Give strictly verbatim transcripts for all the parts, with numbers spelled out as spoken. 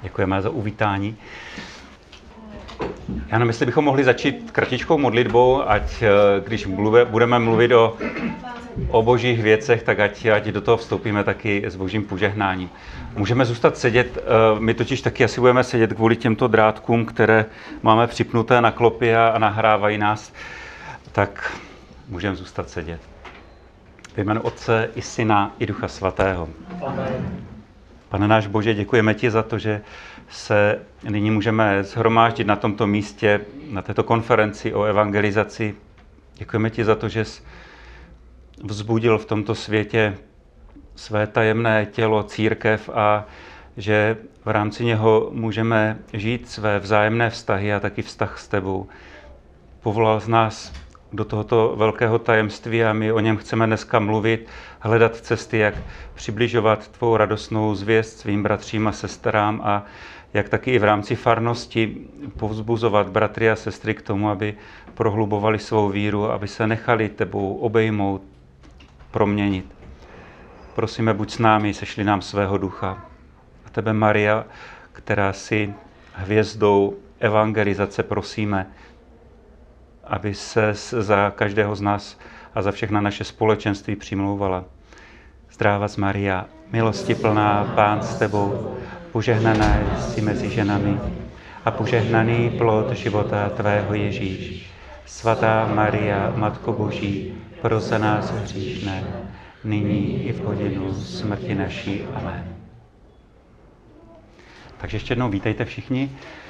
Děkujeme za uvítání. Já nevím, jestli bychom mohli začít kratičkou modlitbou, ať když mluve, budeme mluvit o, o božích věcech, tak ať, ať do toho vstoupíme taky s božím požehnáním. Můžeme zůstat sedět, my totiž taky asi budeme sedět kvůli těmto drátkům, které máme připnuté na klopy a nahrávají nás, tak můžeme zůstat sedět. Ve jménu Otce i Syna i Ducha Svatého. Amen. Pane náš Bože, děkujeme ti za to, že se nyní můžeme shromáždit na tomto místě, na této konferenci o evangelizaci. Děkujeme ti za to, že jsi vzbudil v tomto světě své tajemné tělo, církev a že v rámci něho můžeme žít své vzájemné vztahy a taky vztah s tebou. Povolal z nás do tohoto velkého tajemství a my o něm chceme dneska mluvit, hledat cesty, jak přibližovat tvou radostnou zvěst svým bratřím a sestrám a jak taky i v rámci farnosti povzbuzovat bratry a sestry k tomu, aby prohlubovali svou víru, aby se nechali tebou obejmout, proměnit. Prosíme, buď s námi, sešli nám svého ducha. A tebe, Maria, která jsi hvězdou evangelizace, prosíme, aby se za každého z nás a za všechna naše společenství přimlouvala. Zdráva z Maria, milosti plná, Pán s tebou, požehnaná jsi mezi ženami a požehnaný plod života tvého Ježíš. Svatá Maria, Matko Boží, pros za nás hříšné, nyní i v hodinu smrti naší. Amen. Takže ještě jednou vítejte všichni.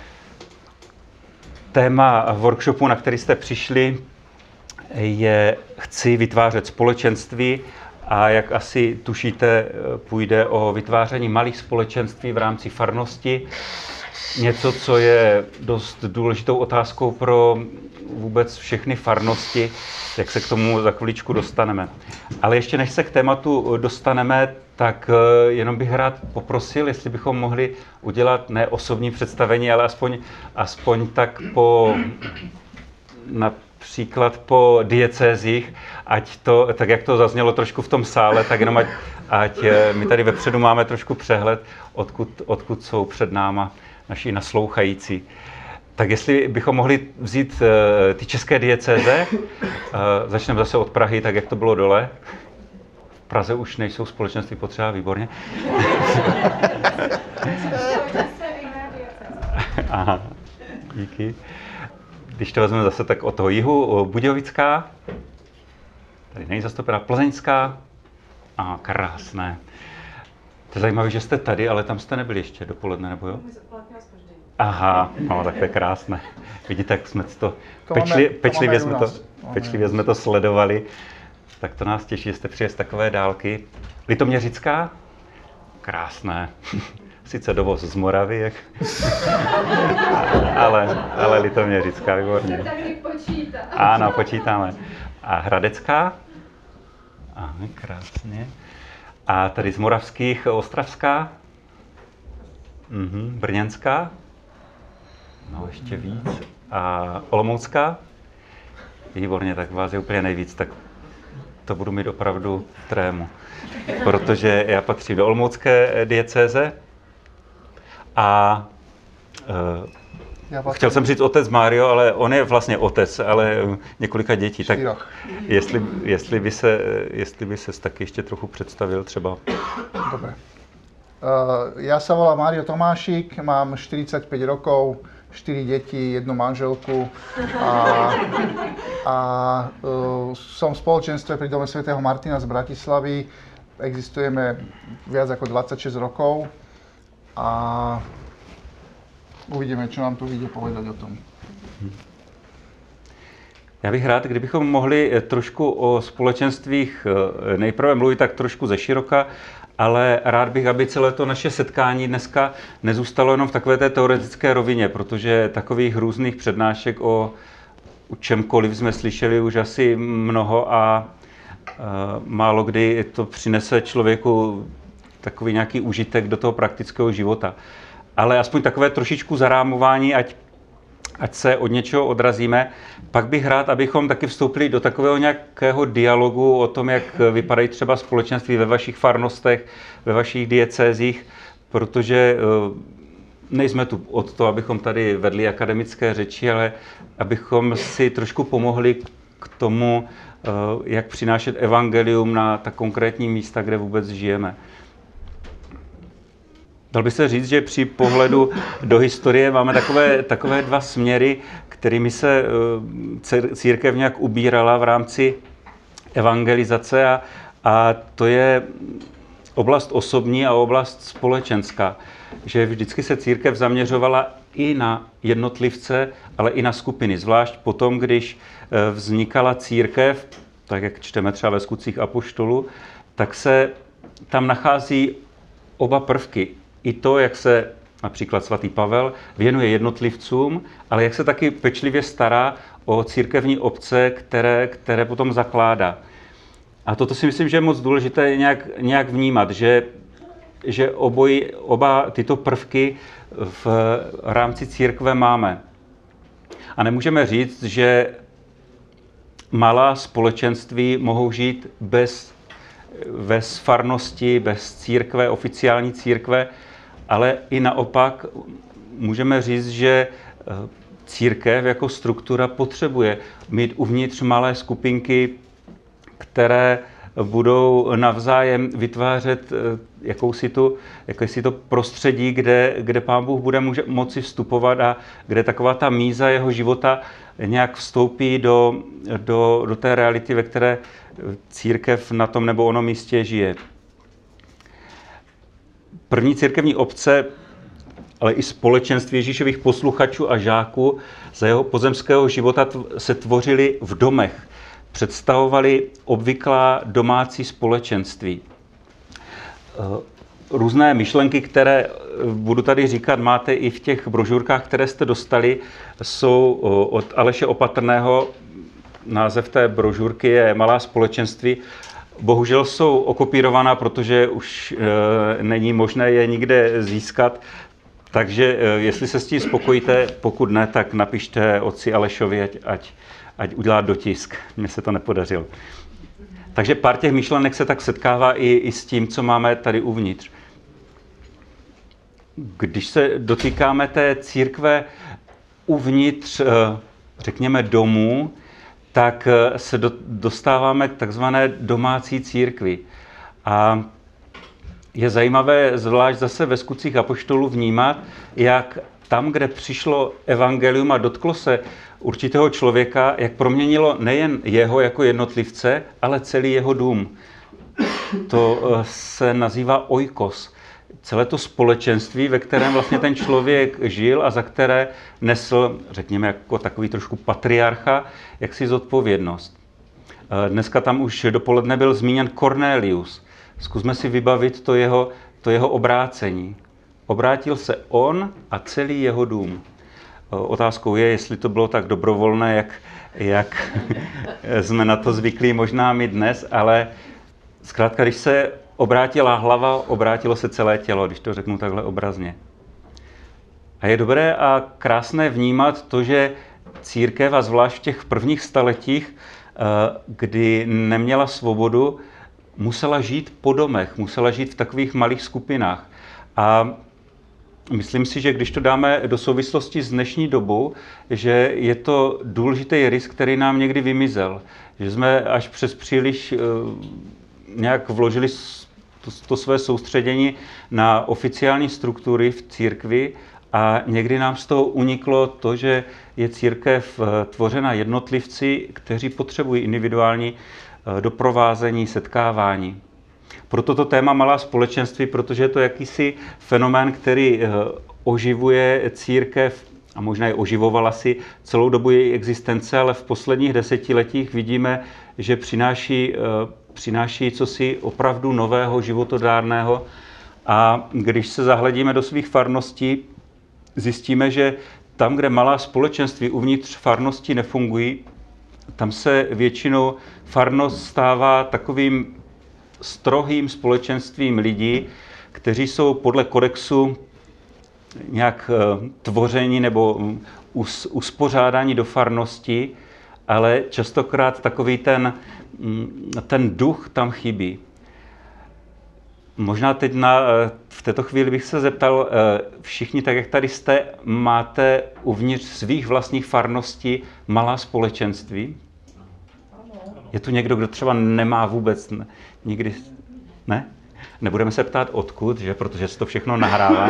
Téma workshopu, na který jste přišli, je Chci vytvářet společenství a jak asi tušíte, půjde o vytváření malých společenství v rámci farnosti. Něco, co je dost důležitou otázkou pro vůbec všechny farnosti, jak se k tomu za chviličku dostaneme. Ale ještě než se k tématu dostaneme, tak jenom bych rád poprosil, jestli bychom mohli udělat ne osobní představení, ale aspoň, aspoň tak po, například po diecézích, ať to, tak jak to zaznělo trošku v tom sále, tak jenom ať, ať my tady vepředu máme trošku přehled, odkud, odkud jsou před náma naši naslouchající. Tak jestli bychom mohli vzít uh, ty české diecéze, uh, začneme zase od Prahy, tak jak to bylo dole. V Praze už nejsou společenství potřeba, výborně. Aha, díky. Když to vezmeme zase tak od toho jihu, Budějovická, tady není zastoupená, Plzeňská, a krásné. To je zajímavé, že jste tady, ale tam jste nebyli ještě dopoledne, nebo jo? Aha, no, tak to je krásné. Vidíte, jak jsme to, to pečli, máme, pečlivě, to jsme to, pečlivě jsme to sledovali. Tak to nás těší, že jste přijeli z takové dálky. Litoměřická? Krásné. Sice dovoz z Moravy, jak... ale, ale Litoměřická, výborně. Ano, počítáme. A Hradecká? Aha, krásně. A tady z moravských Ostravská? Mhm, Brněnská? No, ještě víc. A Olomoucká? Výborně, tak vás je úplně nejvíc, tak to budu mít opravdu v trému. Protože já patřím do olomoucké diecéze a uh, chtěl jsem říct otec Mário, ale on je vlastně otec, ale několika dětí. Tak jestli, jestli, by se, jestli by ses taky ještě trochu představil třeba. Dobre. Uh, ja sa volám Mário Tomášik, mám štyridsaťpäť rokov, štyri deti, jednu manželku a, a uh, som v spoločenstve pri Dome svätého Martina z Bratislavy. Existujeme viac ako dvadsaťšesť rokov a uvidíme, čo nám tu vyjde povedať o tom. Já bych rád, kdybychom mohli trošku o společenstvích nejprve mluvit tak trošku ze široka, ale rád bych, aby celé to naše setkání dneska nezůstalo jenom v takové té teoretické rovině, protože takových různých přednášek o, o čemkoliv jsme slyšeli už asi mnoho a uh, málo kdy to přinese člověku takový nějaký užitek do toho praktického života. Ale aspoň takové trošičku zarámování, ať ať se od něčeho odrazíme. Pak bych rád, abychom taky vstoupili do takového nějakého dialogu o tom, jak vypadají třeba společenství ve vašich farnostech, ve vašich diecézích, protože nejsme tu od toho, abychom tady vedli akademické řeči, ale abychom si trošku pomohli k tomu, jak přinášet evangelium na ta konkrétní místa, kde vůbec žijeme. Dal by se říct, že při pohledu do historie máme takové, takové dva směry, kterými se církev nějak ubírala v rámci evangelizace, a, a to je oblast osobní a oblast společenská. Že vždycky se církev zaměřovala i na jednotlivce, ale i na skupiny. Zvlášť potom, když vznikala církev, tak jak čteme třeba ve Skutcích apoštolů, tak se tam nachází oba prvky. I to, jak se například svatý Pavel věnuje jednotlivcům, ale jak se taky pečlivě stará o církevní obce, které, které potom zakládá. A toto si myslím, že je moc důležité nějak, nějak vnímat, že, že oboj, oba tyto prvky v rámci církve máme. A nemůžeme říct, že malá společenství mohou žít bez, bez farnosti, bez církve, oficiální církve, ale i naopak můžeme říct, že církev jako struktura potřebuje mít uvnitř malé skupinky, které budou navzájem vytvářet jakousi tu, jakousi to prostředí, kde, kde Pán Bůh bude může, moci vstupovat a kde taková ta míza jeho života nějak vstoupí do, do, do té reality, ve které církev na tom nebo onom místě žije. První církevní obce, ale i společenství Ježíšových posluchačů a žáků za jeho pozemského života se tvořily v domech. Představovali obvyklá domácí společenství. Různé myšlenky, které budu tady říkat, máte i v těch brožurkách, které jste dostali, jsou od Aleše Opatrného. Název té brožurky je Malá společenství. Bohužel jsou okopírovaná, protože už není možné je nikde získat. Takže jestli se s tím spokojíte, pokud ne, tak napište otci Alešovi, ať, ať, ať udělá dotisk. Mně se to nepodařilo. Takže pár těch myšlenek se tak setkává i, i s tím, co máme tady uvnitř. Když se dotýkáme té církve uvnitř, řekněme, domů, tak se do, dostáváme k takzvané domácí církvi. A je zajímavé, zvlášť zase ve Skutcích apoštolů, vnímat, jak tam, kde přišlo evangelium a dotklo se určitého člověka, jak proměnilo nejen jeho jako jednotlivce, ale celý jeho dům. To se nazývá oikos. Celé to společenství, ve kterém vlastně ten člověk žil a za které nesl, řekněme, jako takový trošku patriarcha, jaksi zodpovědnost. Dneska tam už dopoledne byl zmíněn Cornelius. Zkusme si vybavit to jeho, to jeho obrácení. Obrátil se on a celý jeho dům. Otázkou je, jestli to bylo tak dobrovolné, jak, jak jsme na to zvyklí možná my dnes, ale zkrátka, když se obrátila hlava, obrátilo se celé tělo, když to řeknu takhle obrazně. A je dobré a krásné vnímat to, že církev, a zvlášť v těch prvních staletích, kdy neměla svobodu, musela žít po domech, musela žít v takových malých skupinách. A myslím si, že když to dáme do souvislosti s dnešní dobou, že je to důležitý rys, který nám někdy vymizel. Že jsme až přes příliš nějak vložili to, to své soustředění na oficiální struktury v církvi a někdy nám z toho uniklo to, že je církev tvořena jednotlivci, kteří potřebují individuální doprovázení, setkávání. Proto to téma malá společenství, protože je to jakýsi fenomén, který oživuje církev a možná je oživovala si celou dobu její existence, ale v posledních desetiletích vidíme, že přináší, přináší cosi opravdu nového, životodárného. A když se zahledíme do svých farností, zjistíme, že tam, kde malá společenství uvnitř farnosti nefungují, tam se většinou farnost stává takovým strohým společenstvím lidí, kteří jsou podle kodexu nějak tvoření nebo us, uspořádání do farnosti, ale častokrát takový ten, ten duch tam chybí. Možná teď na, v této chvíli bych se zeptal, všichni, tak jak tady jste, máte uvnitř svých vlastních farností malá společenství? Je tu někdo, kdo třeba nemá vůbec nikdy, ne? Nebudeme se ptát odkud, že? Protože se to všechno nahrává.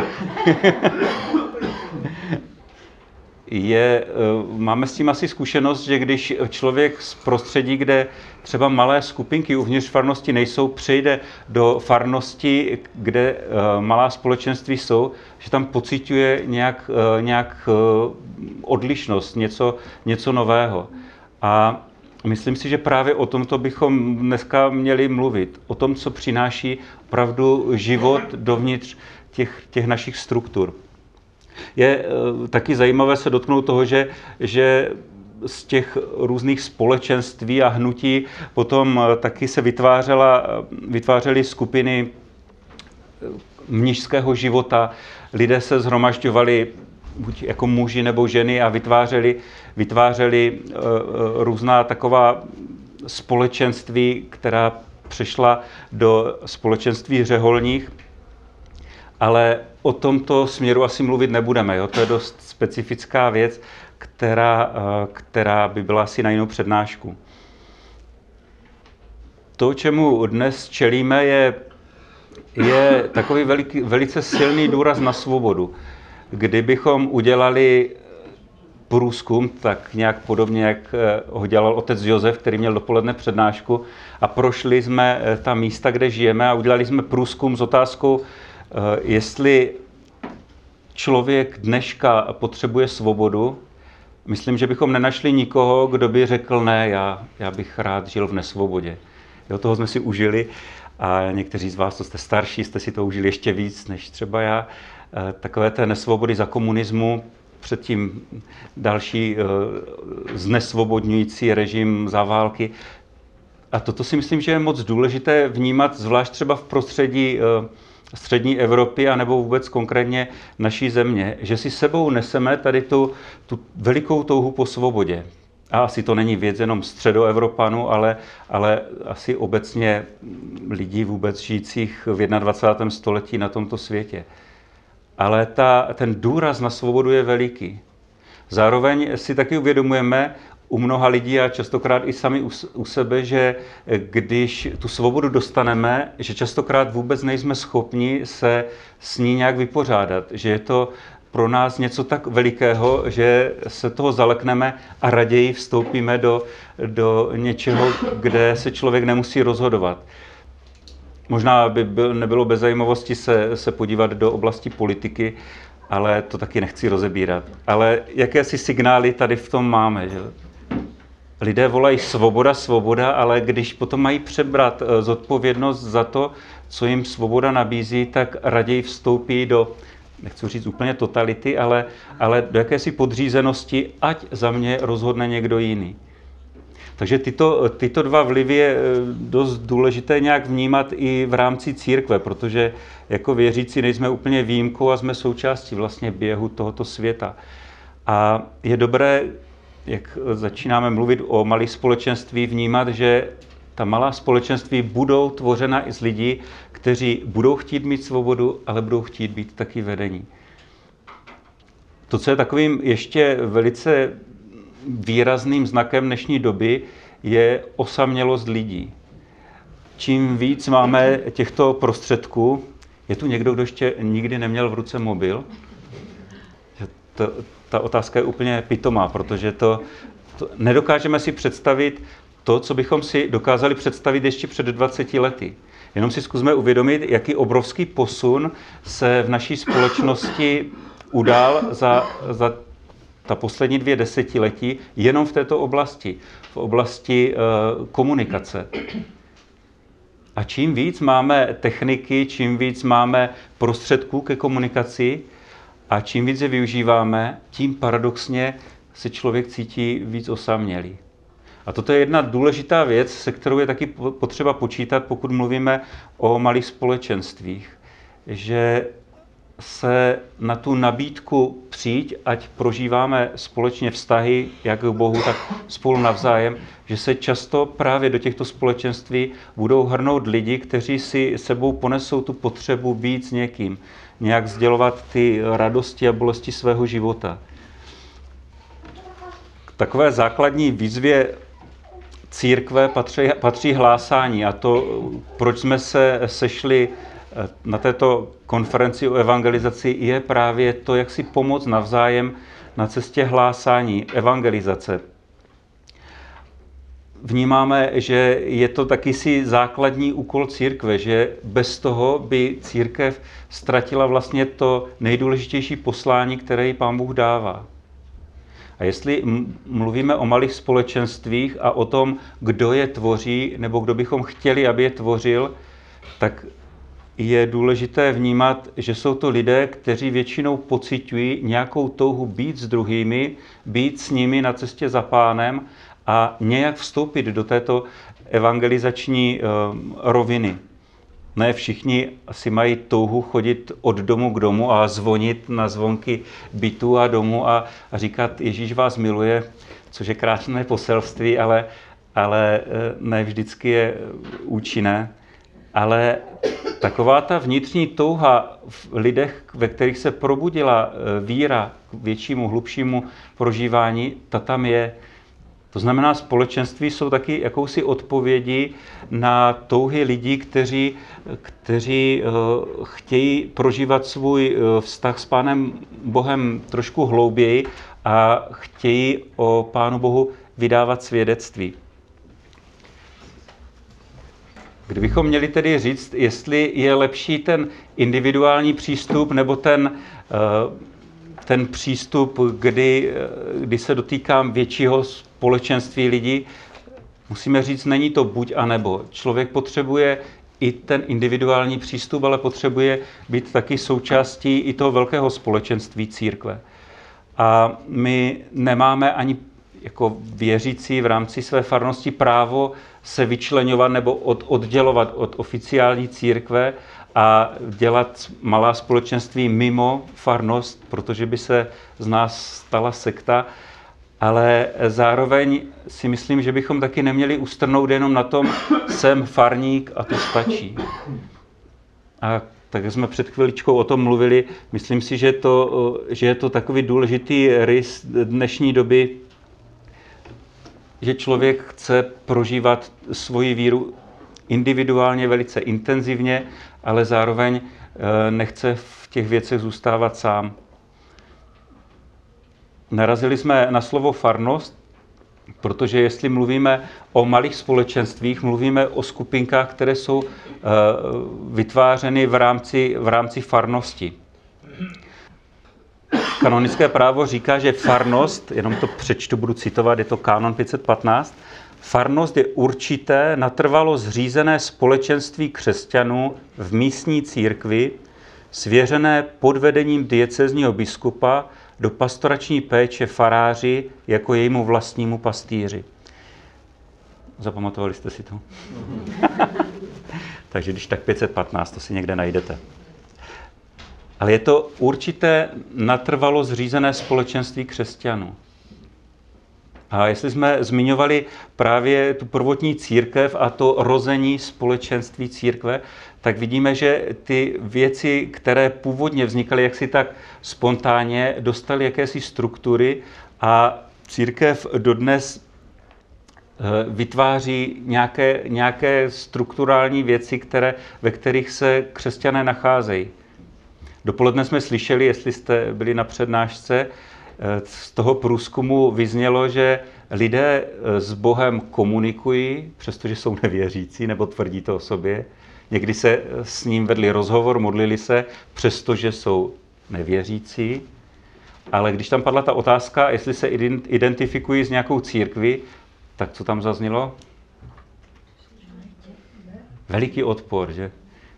Je, máme s tím asi zkušenost, že když člověk z prostředí, kde třeba malé skupinky uvnitř farnosti nejsou, přejde do farnosti, kde malá společenství jsou, že tam pociťuje nějak, nějak odlišnost, něco, něco nového. A myslím si, že právě o tomto bychom dneska měli mluvit. O tom, co přináší opravdu život dovnitř těch, těch našich struktur. Je e, taky zajímavé se dotknout toho, že, že z těch různých společenství a hnutí potom taky se vytvářela, vytvářely skupiny mnišského života. Lidé se shromažďovali buď jako muži nebo ženy a vytvářeli, vytvářeli e, různá taková společenství, která přešla do společenství řeholních. Ale o tomto směru asi mluvit nebudeme. Jo? To je dost specifická věc, která, která by byla asi na jinou přednášku. To, čemu dnes čelíme, je, je takový veliký, velice silný důraz na svobodu. Kdybychom udělali průzkum, tak nějak podobně, jak ho dělal otec Josef, který měl dopoledne přednášku, a prošli jsme ta místa, kde žijeme, a udělali jsme průzkum s otázkou, jestli člověk dneška potřebuje svobodu. Myslím, že bychom nenašli nikoho, kdo by řekl, ne, já, já bych rád žil v nesvobodě. Jo, toho jsme si užili a někteří z vás, co jste starší, jste si to užili ještě víc než třeba já. Takové té nesvobody za komunismu, předtím další znesvobodňující režim za války. A toto si myslím, že je moc důležité vnímat, zvlášť třeba v prostředí střední Evropy, anebo vůbec konkrétně naší země, že si sebou neseme tady tu, tu velikou touhu po svobodě. A asi to není věc jenom středoevropanů, ale, ale asi obecně lidí vůbec žijících v dvacátém prvním století na tomto světě. Ale ta, ten důraz na svobodu je veliký. Zároveň si taky uvědomujeme u mnoha lidí a častokrát i sami u, u sebe, že když tu svobodu dostaneme, že častokrát vůbec nejsme schopni se s ní nějak vypořádat, že je to pro nás něco tak velikého, že se toho zalekneme a raději vstoupíme do, do něčeho, kde se člověk nemusí rozhodovat. Možná by byl, nebylo bez zajímavosti se, se podívat do oblasti politiky, ale to taky nechci rozebírat. Ale jakési signály tady v tom máme, že? Lidé volají svoboda, svoboda, ale když potom mají přebrat zodpovědnost za to, co jim svoboda nabízí, tak raději vstoupí do, nechci říct úplně totality, ale, ale do jakési podřízenosti, ať za mě rozhodne někdo jiný. Takže tyto, tyto dva vlivy je dost důležité nějak vnímat i v rámci církve, protože jako věřící nejsme úplně výjimkou a jsme součástí vlastně běhu tohoto světa. A je dobré, jak začínáme mluvit o malých společenství, vnímat, že ta malá společenství budou tvořena i z lidí, kteří budou chtít mít svobodu, ale budou chtít být taky vedení. To, co je takovým ještě velice výrazným znakem dnešní doby, je osamělost lidí. Čím víc máme těchto prostředků, je tu někdo, kdo ještě nikdy neměl v ruce mobil? To, ta otázka je úplně pitomá, protože to, to nedokážeme si představit to, co bychom si dokázali představit ještě před dvaceti lety. Jenom si zkusme uvědomit, jaký obrovský posun se v naší společnosti udál za, za ta poslední dvě desetiletí jenom v této oblasti, v oblasti uh, komunikace. A čím víc máme techniky, čím víc máme prostředků ke komunikaci a čím víc je využíváme, tím paradoxně se člověk cítí víc osamělý. A toto je jedna důležitá věc, se kterou je taky potřeba počítat, pokud mluvíme o malých společenstvích. Že se na tu nabídku přijít, ať prožíváme společně vztahy, jak k Bohu, tak spolu navzájem, že se často právě do těchto společenství budou hrnout lidi, kteří si sebou ponesou tu potřebu být s někým, nějak sdělovat ty radosti a bolesti svého života. K takové základní výzvě církve patří, patří hlásání a to, proč jsme se sešli na této konferenci o evangelizaci, je právě to, jak si pomoct navzájem na cestě hlásání, evangelizace. Vnímáme, že je to taky si základní úkol církve, že bez toho by církev ztratila vlastně to nejdůležitější poslání, které jí Pán Bůh dává. A jestli mluvíme o malých společenstvích a o tom, kdo je tvoří, nebo kdo bychom chtěli, aby je tvořil, tak je důležité vnímat, že jsou to lidé, kteří většinou pociťují nějakou touhu být s druhými, být s nimi na cestě za Pánem a nějak vstoupit do této evangelizační roviny. Ne všichni asi mají touhu chodit od domu k domu a zvonit na zvonky bytu a domu a, a říkat, Ježíš vás miluje, což je krásné poselství, ale, ale ne vždycky je účinné. Ale taková ta vnitřní touha v lidech, ve kterých se probudila víra k většímu, hlubšímu prožívání, ta tam je. To znamená, společenství jsou taky jakousi odpovědi na touhy lidí, kteří, kteří uh, chtějí prožívat svůj uh, vztah s Pánem Bohem trošku hlouběji a chtějí o Pánu Bohu vydávat svědectví. Kdybychom měli tedy říct, jestli je lepší ten individuální přístup nebo ten, ten přístup, kdy, kdy se dotýkám většího společenství lidí, musíme říct, není to buď a nebo. Člověk potřebuje i ten individuální přístup, ale potřebuje být taky součástí i toho velkého společenství církve. A my nemáme ani jako věřící v rámci své farnosti právo se vyčleňovat nebo od, oddělovat od oficiální církve a dělat malá společenství mimo farnost, protože by se z nás stala sekta, ale zároveň si myslím, že bychom taky neměli ustrnout jenom na tom, jsem farník a to stačí. A tak jsme před chviličkou o tom mluvili, myslím si, že, to, že je to takový důležitý rys dnešní doby, že člověk chce prožívat svoji víru individuálně, velice intenzivně, ale zároveň nechce v těch věcech zůstávat sám. Narazili jsme na slovo farnost, protože jestli mluvíme o malých společenstvích, mluvíme o skupinkách, které jsou vytvářeny v rámci, v rámci farnosti. Kanonické právo říká, že farnost, jenom to přečtu, budu citovat, je to kánon pět set patnáct, farnost je určité natrvalo zřízené společenství křesťanů v místní církvi, svěřené pod vedením diecézního biskupa do pastorační péče faráři jako jejímu vlastnímu pastýři. Zapamatovali jste si to? Takže když tak pět set patnáct, to si někde najdete. Ale je to určité natrvalo zřízené společenství křesťanů. A jestli jsme zmiňovali právě tu prvotní církev a to rození společenství církve, tak vidíme, že ty věci, které původně vznikaly jaksi tak spontánně, dostaly jakési struktury a církev dodnes vytváří nějaké, nějaké strukturální věci, které, ve kterých se křesťané nacházejí. Dopoledne jsme slyšeli, jestli jste byli na přednášce, z toho průzkumu vyznělo, že lidé s Bohem komunikují, přestože jsou nevěřící, nebo tvrdí to o sobě. Někdy se s ním vedli rozhovor, modlili se, přestože jsou nevěřící. Ale když tam padla ta otázka, jestli se identifikují s nějakou církví, tak co tam zaznělo? Veliký odpor, že?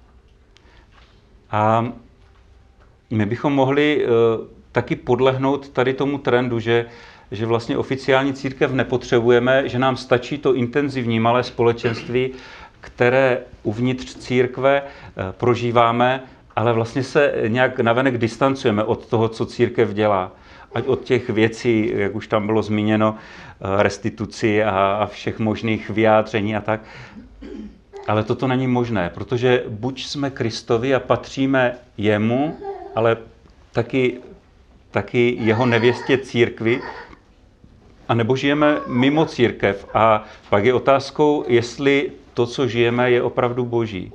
A my bychom mohli uh, taky podlehnout tady tomu trendu, že, že vlastně oficiální církev nepotřebujeme, že nám stačí to intenzivní malé společenství, které uvnitř církve uh, prožíváme ale vlastně se nějak navenek distancujeme od toho, co církev dělá. Ať od těch věcí, jak už tam bylo zmíněno, restituci a, a všech možných vyjádření a tak. Ale toto není možné, protože buď jsme Kristovi a patříme jemu, ale taky, taky jeho nevěstě církvi, anebo žijeme mimo církev. A pak je otázkou, jestli to, co žijeme, je opravdu boží.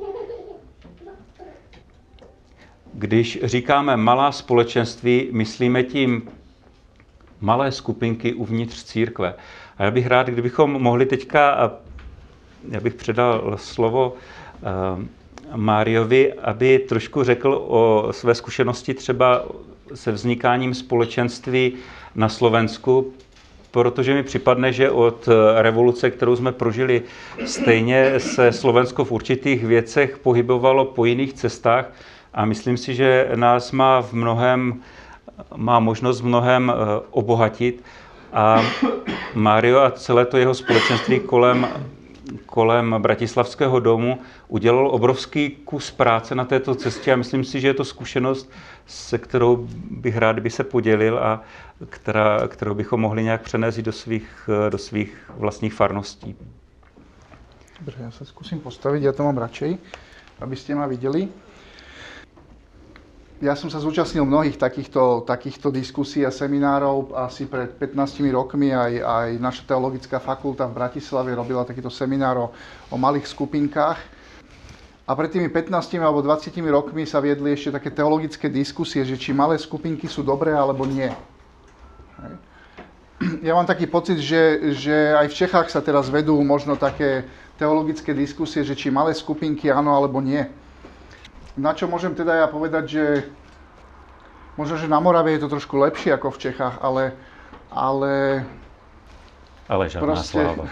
Když říkáme malá společenství, myslíme tím malé skupinky uvnitř církve. A já bych rád, kdybychom mohli teďka, já bych předal slovo Máriovi, aby trošku řekl o své zkušenosti třeba se vznikáním společenství na Slovensku, protože mi připadne, že od revoluce, kterou jsme prožili, stejně se Slovensko v určitých věcech pohybovalo po jiných cestách a myslím si, že nás má v mnohem, má možnost v mnohem obohatit. A Mário a celé to jeho společenství kolem, kolem Bratislavského domu udělal obrovský kus práce na této cestě a myslím si, že je to zkušenost, se kterou bych rád, by se podělil a která, kterou bychom mohli nějak přenést do svých, do svých vlastních farností. Dobre, ja sa skúsim postaviť, ja to mám radšej, aby ste ma videli. Ja som sa zúčastnil mnohých takýchto, takýchto diskusí a seminárov. Asi pred pätnástimi rokmi aj, aj naša teologická fakulta v Bratislave robila takýto seminár o, o malých skupinkách. A pred tými pätnástimi alebo dvadsiatimi rokmi sa viedli ešte také teologické diskusie, že či malé skupinky sú dobré alebo nie. Hej. Ja mám taký pocit, že, že aj v Čechách sa teraz vedú možno také teologické diskusie, že či malé skupinky áno alebo nie. Na čo môžem teda ja povedať, že možno, že na Morave je to trošku lepšie ako v Čechách, ale... Ale, ale žiadna proste... sláva.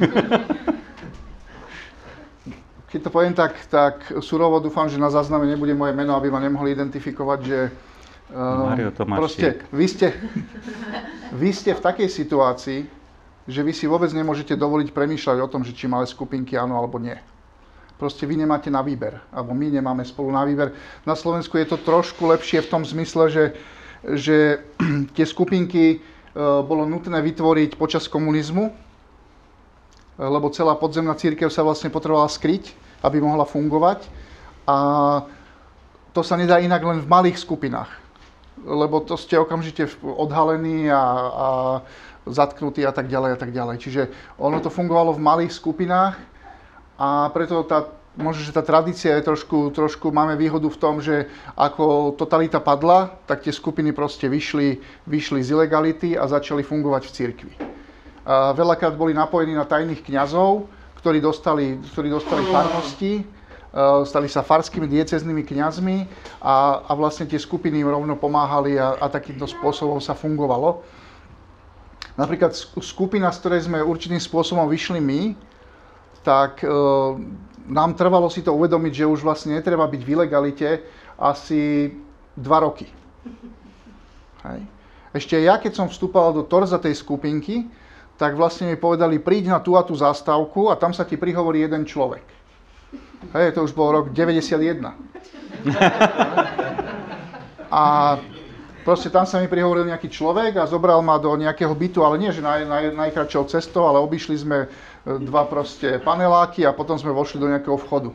Keď to poviem tak, tak surovo, dúfam, že na zázname nebude moje meno, aby ma nemohli identifikovať, že... Mário Tomášik. Proste, vy ste, vy ste v takej situácii, že vy si vôbec nemôžete dovoliť premýšľať o tom, že či malé skupinky áno alebo nie. Proste vy nemáte na výber, alebo my nemáme spolu na výber. Na Slovensku je to trošku lepšie v tom zmysle, že, že tie skupinky bolo nutné vytvoriť počas komunizmu, lebo celá podzemná cirkev sa vlastne potrebovala skryť, aby mohla fungovať. A to sa nedá inak len v malých skupinách, lebo to ste okamžite odhalení a, a zatknutí a tak ďalej a tak ďalej. Čiže ono to fungovalo v malých skupinách. A preto tá, možno, že tá tradícia je trošku, trošku, máme výhodu v tom, že ako totalita padla, tak tie skupiny proste vyšli, vyšli z ilegality a začali fungovať v cirkvi. A veľakrát boli napojení na tajných kňazov, ktorí dostali, ktorí dostali farnosti, stali sa farskými diecéznymi kňazmi a, a vlastne tie skupiny im rovno pomáhali a, a takýmto spôsobom sa fungovalo. Napríklad skupina, z ktorej sme určitým spôsobom vyšli my, tak e, nám trvalo si to uvedomiť, že už vlastne netreba byť v ilegalite asi dva roky. Hej. Ešte ja, keď som vstúpal do torza tej skupinky, tak vlastne mi povedali, príď na tú a tú zástavku a tam sa ti prihovorí jeden človek. Hej, to už bol rok deväťdesiatjeden. A proste tam sa mi prihovoril nejaký človek a zobral ma do nejakého bytu, ale nie, že naj, naj, najkratšou cestou, ale obišli sme dva proste paneláky a potom sme vošli do nejakého vchodu.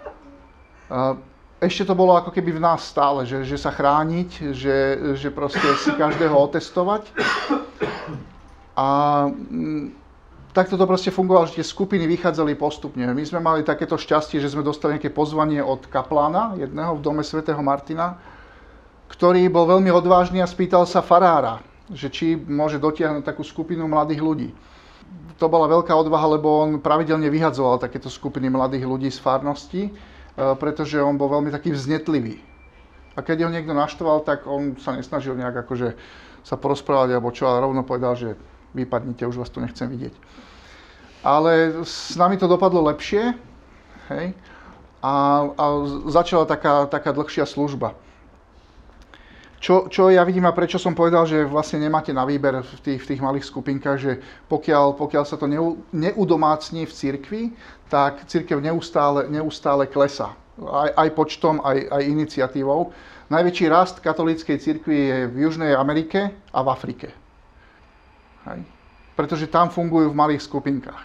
Ešte to bolo ako keby v nás stále, že, že sa chrániť, že, že proste si každého otestovať. A m, takto to proste fungovalo, že tie skupiny vychádzali postupne. My sme mali takéto šťastie, že sme dostali nejaké pozvanie od kaplána jedného v dome svätého Martina, ktorý bol veľmi odvážny a spýtal sa farára, že či môže dotiahnuť takú skupinu mladých ľudí. To bola veľká odvaha, lebo on pravidelne vyhadzoval takéto skupiny mladých ľudí z farnosti, pretože on bol veľmi taký vznetlivý. A keď ho niekto naštval, tak on sa nesnažil nejak akože sa porozprávať alebo čo, ale rovno povedal, že vypadnite, už vás tu nechcem vidieť. Ale s nami to dopadlo lepšie, hej, a, a začala taká, taká dlhšia služba. Čo, čo ja vidím a prečo som povedal, že vlastne nemáte na výber v tých, v tých malých skupinkách, že pokiaľ, pokiaľ sa to neu, neudomácní v cirkvi, tak cirkev neustále, neustále klesá. aj, aj počtom, aj, aj iniciatívou. Najväčší rast katolíckej cirkvi je v Južnej Amerike a v Afrike. Hej. Pretože tam fungujú v malých skupinkách.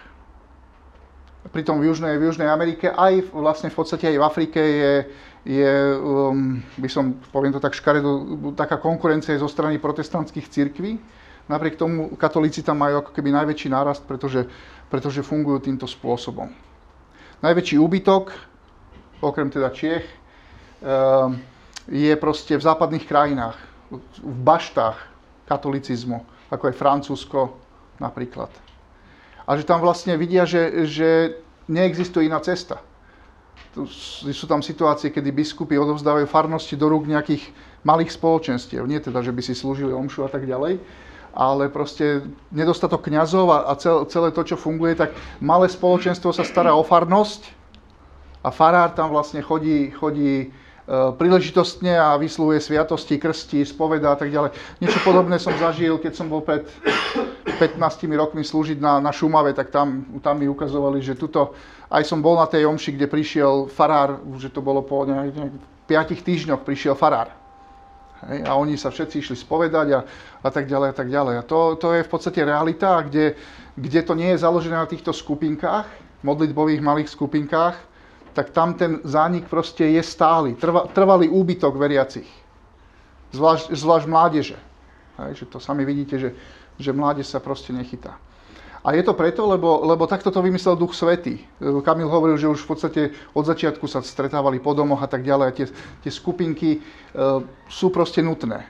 Pritom v Južnej, v Južnej Amerike, aj vlastne v podstate aj v Afrike je, je um, by som, poviem to tak škaredo, taká konkurencia zo strany protestantských cirkví. Napriek tomu katolíci tam majú ako keby najväčší nárast, pretože, pretože fungujú týmto spôsobom. Najväčší úbytok, okrem teda Čiech, um, je proste v západných krajinách, v baštách katolicizmu, ako aj Francúzsko napríklad. A že tam vlastne vidia, že, že neexistuje iná cesta. Sú tam situácie, kedy biskupy odovzdávajú farnosti do rúk nejakých malých spoločenstiev. Nie teda, že by si slúžili omšu a tak ďalej, ale proste nedostatok kňazov a celé to, čo funguje, tak malé spoločenstvo sa stará o farnosť a farár tam vlastne chodí, chodí príležitostne a vysluhuje sviatosti, krstí, spoveda a tak ďalej. Niečo podobné som zažil, keď som bol pred pätnástimi rokmi slúžiť na, na Šumave, tak tam, tam mi ukazovali, že tuto, aj som bol na tej omši, kde prišiel farár, že to bolo po nejakých piatich týždňoch prišiel farár. Hej, a oni sa všetci išli spovedať a, a tak ďalej a tak ďalej. A to, to je v podstate realita, kde, kde to nie je založené na týchto skupinkách, modlitbových malých skupinkách, tak tam ten zánik proste je stály, trva, trvalý úbytok veriacich, zvlášť, zvlášť mládeže. Hej, že to sami vidíte, že, že mládež sa proste nechytá. A je to preto, lebo, lebo takto to vymyslel Duch Svätý. Kamil hovoril, že už v podstate od začiatku sa stretávali po domoch a tak ďalej a tie, tie skupinky e, sú proste nutné.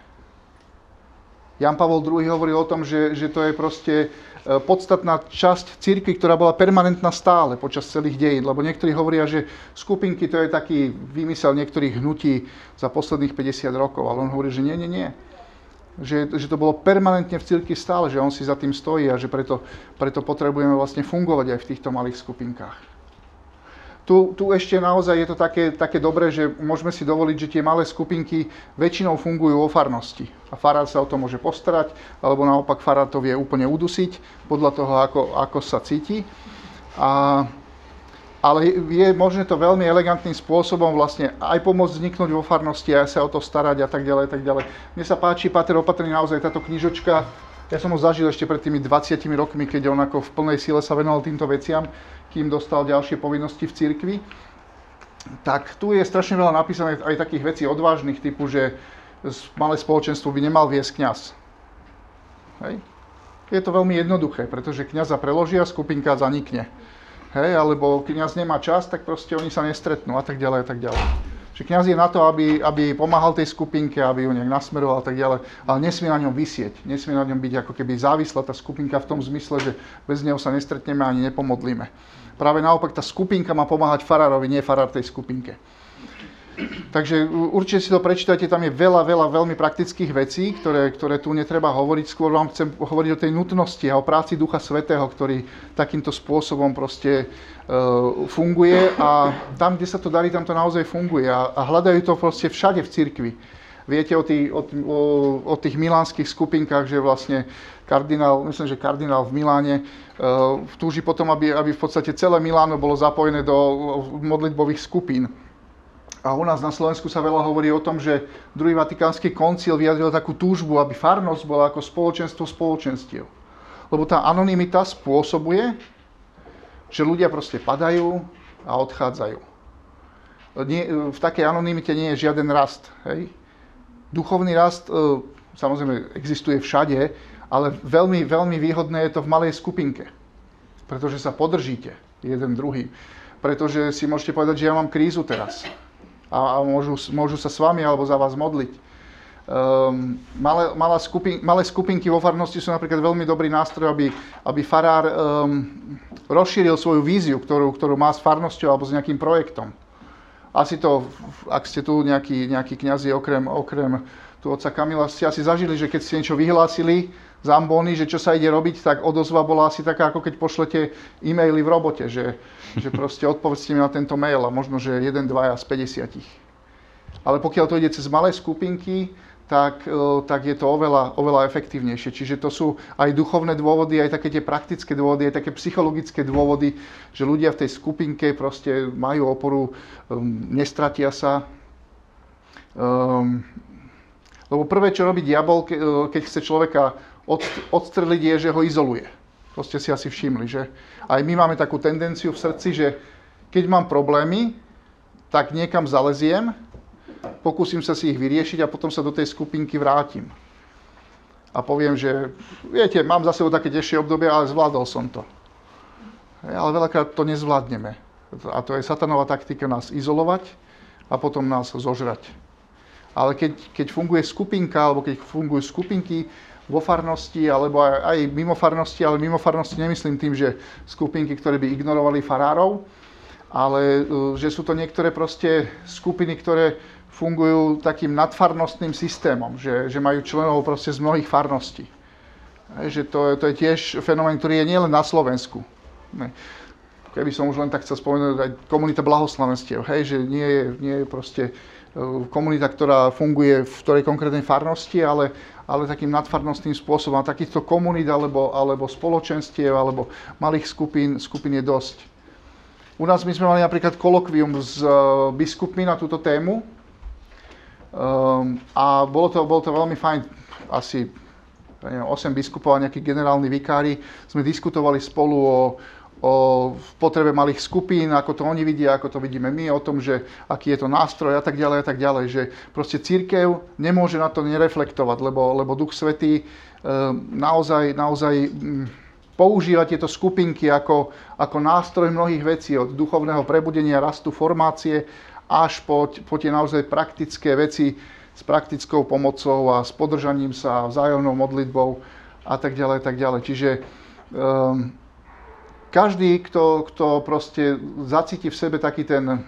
Jan Pavol druhý hovoril o tom, že, že to je proste podstatná časť cirkvi, ktorá bola permanentná stále počas celých dejín. Lebo niektorí hovoria, že skupinky to je taký vymysel niektorých hnutí za posledných päťdesiat rokov. Ale on hovorí, že nie, nie, nie. Že, že to bolo permanentne v cirkvi stále, že on si za tým stojí a že preto, preto potrebujeme vlastne fungovať aj v týchto malých skupinkách. Tu, tu ešte naozaj je to také, také dobré, že môžeme si dovoliť, že tie malé skupinky väčšinou fungujú vo farnosti. A farár sa o to môže postarať, alebo naopak farár to vie úplne udusiť, podľa toho, ako, ako sa cíti. A, ale je možné to veľmi elegantným spôsobom vlastne aj pomôcť vzniknúť vo farnosti, aj sa o to starať a tak ďalej, tak ďalej. Mne sa páči, Páter Opatrný, naozaj táto knižočka, ja som ho zažil ešte pred tými dvadsiatimi rokmi, keď on ako v plnej síle sa venoval týmto veciam, kým dostal ďalšie povinnosti v cirkvi. Tak tu je strašne veľa napísané aj takých vecí odvážnych, typu, že malé spoločenstvo by nemal viesť kňaz. Hej. Je to veľmi jednoduché, pretože kňaza preložia, skupinka zanikne. Hej, alebo kňaz nemá čas, tak proste oni sa nestretnú a tak ďalej a tak ďalej. Že kňaz je na to, aby, aby pomáhal tej skupinke, aby ju nejak nasmeroval a tak ďalej, ale nesmie na ňom visieť, nesmie na ňom byť ako keby závislá tá skupinka v tom zmysle, že bez neho sa nestretneme ani nepomodlíme. Práve naopak tá skupinka má pomáhať farárovi, nie farár tej skupinke. Takže určite si to prečítajte, tam je veľa, veľa veľmi praktických vecí, ktoré, ktoré tu netreba hovoriť. Skôr vám chcem hovoriť o tej nutnosti a o práci Ducha Svätého, ktorý takýmto spôsobom proste uh, funguje a tam, kde sa to darí, tam to naozaj funguje a, a hľadajú to proste všade v cirkvi. Viete o tých, o, o, o tých milánskych skupinkách, že vlastne kardinál, myslím, že kardinál v Miláne uh, túži potom, aby, aby v podstate celé Miláno bolo zapojené do modlitbových skupín. A u nás na Slovensku sa veľa hovorí o tom, že druhý vatikánsky koncil vyjadril takú túžbu, aby farnosť bola ako spoločenstvo spoločenstiev. Lebo tá anonymita spôsobuje, že ľudia proste padajú a odchádzajú. Nie, v takej anonymite nie je žiaden rast. Hej? Duchovný rast samozrejme existuje všade, ale veľmi, veľmi výhodné je to v malej skupinke. Pretože sa podržíte jeden druhý. Pretože si môžete povedať, že ja mám krízu teraz. A, a môžu, môžu sa s vami alebo za vás modliť. Um, malé, malé, skupin, malé skupinky vo farnosti sú napríklad veľmi dobrý nástroj, aby, aby farár um, rozšíril svoju víziu, ktorú, ktorú má s farnosťou alebo s nejakým projektom. Asi to, ak ste tu nejakí, nejakí kňazi okrem, okrem tu otca Kamila, ste asi zažili, že keď ste niečo vyhlásili z ambóny, že čo sa ide robiť, tak odozva bola asi taká, ako keď pošlete e-maily v robote, že, že proste odpovedzte mi na tento mail a možno, že jeden, dvaja z päťdesiatich. Ale pokiaľ to ide cez malé skupinky, tak, tak je to oveľa, oveľa efektívnejšie. Čiže to sú aj duchovné dôvody, aj také tie praktické dôvody, aj také psychologické dôvody, že ľudia v tej skupinke proste majú oporu, um, nestratia sa. Um, lebo prvé, čo robí diabol, keď chce človeka odstreliť, je, že ho izoluje. To ste si asi všimli, že aj my máme takú tendenciu v srdci, že keď mám problémy, tak niekam zaleziem, pokúsim sa si ich vyriešiť a potom sa do tej skupinky vrátim. A poviem, že viete, mám za sebou také ťažšie obdobie, ale zvládol som to. Ale veľakrát to nezvládneme. A to je satanová taktika nás izolovať a potom nás zožrať. Ale keď, keď funguje skupinka, alebo keď fungujú skupinky vo farnosti, alebo aj, aj mimo farnosti, ale mimo farnosti nemyslím tým, že skupinky, ktoré by ignorovali farárov, ale že sú to niektoré proste skupiny, ktoré fungujú takým nadfarnostným systémom, že, že majú členov proste z mnohých farností. Že to, to je tiež fenomén, ktorý je nielen na Slovensku. Keby som už len tak chcel spomenúť, aj komunita blahoslavenstiev, hej, že nie je, nie je proste komunita, ktorá funguje v ktorej konkrétnej farnosti, ale, ale takým nadfarnostným spôsobom. A takýchto komunít alebo, alebo spoločenstiev alebo malých skupín, skupín je dosť. U nás my sme mali napríklad kolokvium s biskupmi na túto tému um, a bolo to, bolo to veľmi fajn. Asi neviem, osem biskupov a nejakí generálni vikári sme diskutovali spolu o, o potrebe malých skupín, ako to oni vidia, ako to vidíme my, o tom, že aký je to nástroj a tak ďalej a tak ďalej, že proste cirkev nemôže na to nereflektovať, lebo, lebo Duch Svätý um, naozaj, naozaj um, používa tieto skupinky ako, ako nástroj mnohých vecí, od duchovného prebudenia, rastu, formácie, až po, po tie naozaj praktické veci s praktickou pomocou a s podržaním sa, vzájomnou modlitbou a tak ďalej, tak ďalej. Čiže um, každý, kto, kto proste zacíti v sebe taký ten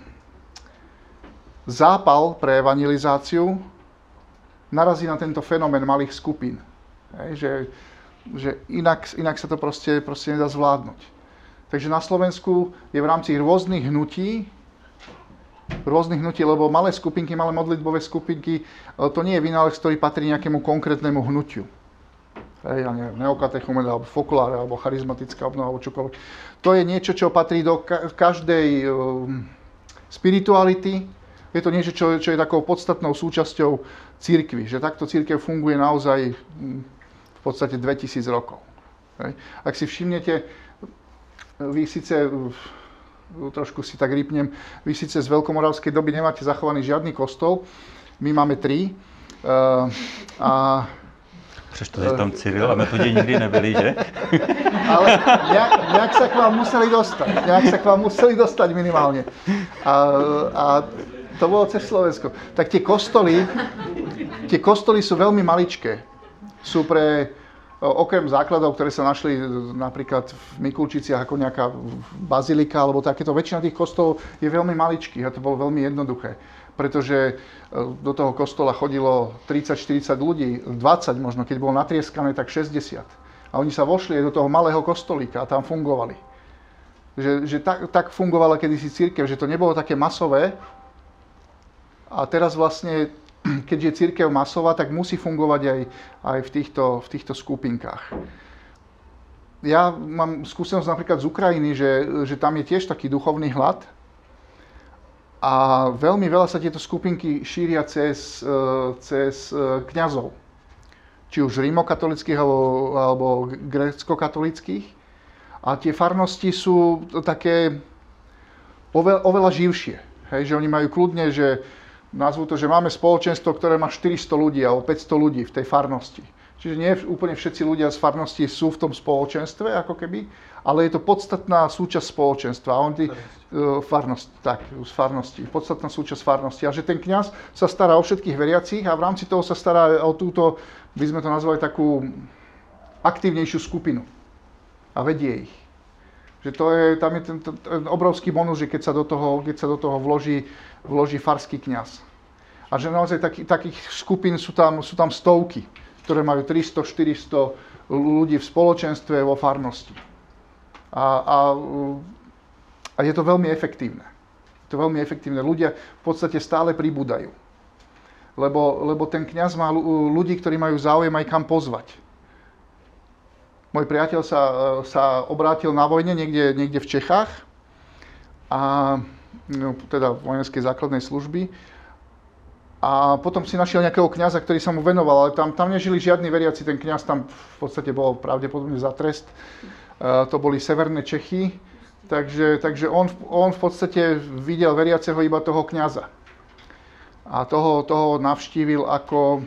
zápal pre evangelizáciu, narazí na tento fenomén malých skupín. Hej, že že inak, inak sa to proste, proste nedá zvládnuť. Takže na Slovensku je v rámci rôznych hnutí, rôznych hnutí, lebo malé skupinky, malé modlitbové skupinky, to nie je vynález, ktorý patrí nejakému konkrétnemu hnutiu. Hej, ja neviem, neokatechumena, alebo fokuláre, alebo charizmatická obnova, alebo čokoľvek. To je niečo, čo patrí do ka- každej um, spirituality. Je to niečo, čo, čo je takou podstatnou súčasťou cirkvi. Že takto cirkev funguje naozaj um, v podstate dvetisíc rokov. Hej. Ak si všimnete, vy síce, trošku si tak rýpnem, vy síce z veľkomoravskej doby nemáte zachovaný žiadny kostol, my máme tri. Uh, a Přesto je tam Cyril a metodě nikdy nebyli, že? Ale nejak, nejak sa k vám museli dostať. Nejak sa k vám museli dostať minimálne. A, a to bolo cez Slovensko. Tak tie kostoly, tie kostoly sú veľmi maličké. Sú pre, okrem základov, ktoré sa našli napríklad v Mikulčiciach ako nejaká bazilika alebo takéto, väčšina tých kostolov je veľmi maličkých a to bolo veľmi jednoduché. Pretože do toho kostola chodilo tridsať štyridsať ľudí, dvadsať možno, keď bolo natrieskané, tak šesťdesiat. A oni sa vošli do toho malého kostolíka a tam fungovali. Že, že tak, tak fungovala kedysi cirkev, že to nebolo také masové. A teraz vlastne, keďže je cirkev masová, tak musí fungovať aj, aj v, týchto, v týchto skupinkách. Ja mám skúsenosť napríklad z Ukrajiny, že, že tam je tiež taký duchovný hlad a veľmi veľa sa tieto skupinky šíria cez, cez kňazov. Či už rímokatolických alebo, alebo grécko-katolických. A tie farnosti sú také oveľa, oveľa živšie. Hej, že oni majú kľudne, že nazvú to, že máme spoločenstvo, ktoré má štyristo ľudí alebo päťsto ľudí v tej farnosti. Čiže nie úplne všetci ľudia z farnosti sú v tom spoločenstve, ako keby, ale je to podstatná súčasť spoločenstva. A on tí, uh, farnosť, tak, z farnosti, podstatná súčasť farnosti. A že ten kňaz sa stará o všetkých veriacich a v rámci toho sa stará o túto, by sme to nazvali takú aktívnejšiu skupinu. A vedie ich. Že to je, tam je ten, ten obrovský bonus, že keď sa do toho, keď sa do toho vloží, vloží farský kňaz. A že naozaj taký, takých skupín sú tam, sú tam stovky, ktoré majú tristo štyristo ľudí v spoločenstve vo farnosti. A, a, a je to veľmi efektívne. Je to veľmi efektívne. Ľudia v podstate stále pribúdajú. lebo, lebo ten kňaz má ľudí, ktorí majú záujem aj kam pozvať. Môj priateľ sa, sa obrátil na vojne niekde, niekde v Čechách, a, no, teda vojenskej základnej služby. A potom si našiel nejakého kňaza, ktorý sa mu venoval, ale tam, tam nežili žiadni veriaci. Ten kňaz tam v podstate bol pravdepodobne za trest. Uh, to boli severné Čechy, takže, takže on, on v podstate videl veriaceho iba toho kňaza. A toho, toho navštívil ako,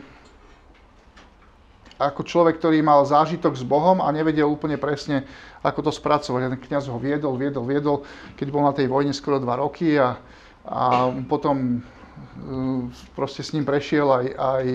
ako človek, ktorý mal zážitok s Bohom a nevedel úplne presne, ako to spracovať. Ten kňaz ho viedol, viedol, viedol, keď bol na tej vojne skoro dva roky a, a potom proste s ním prešiel aj, aj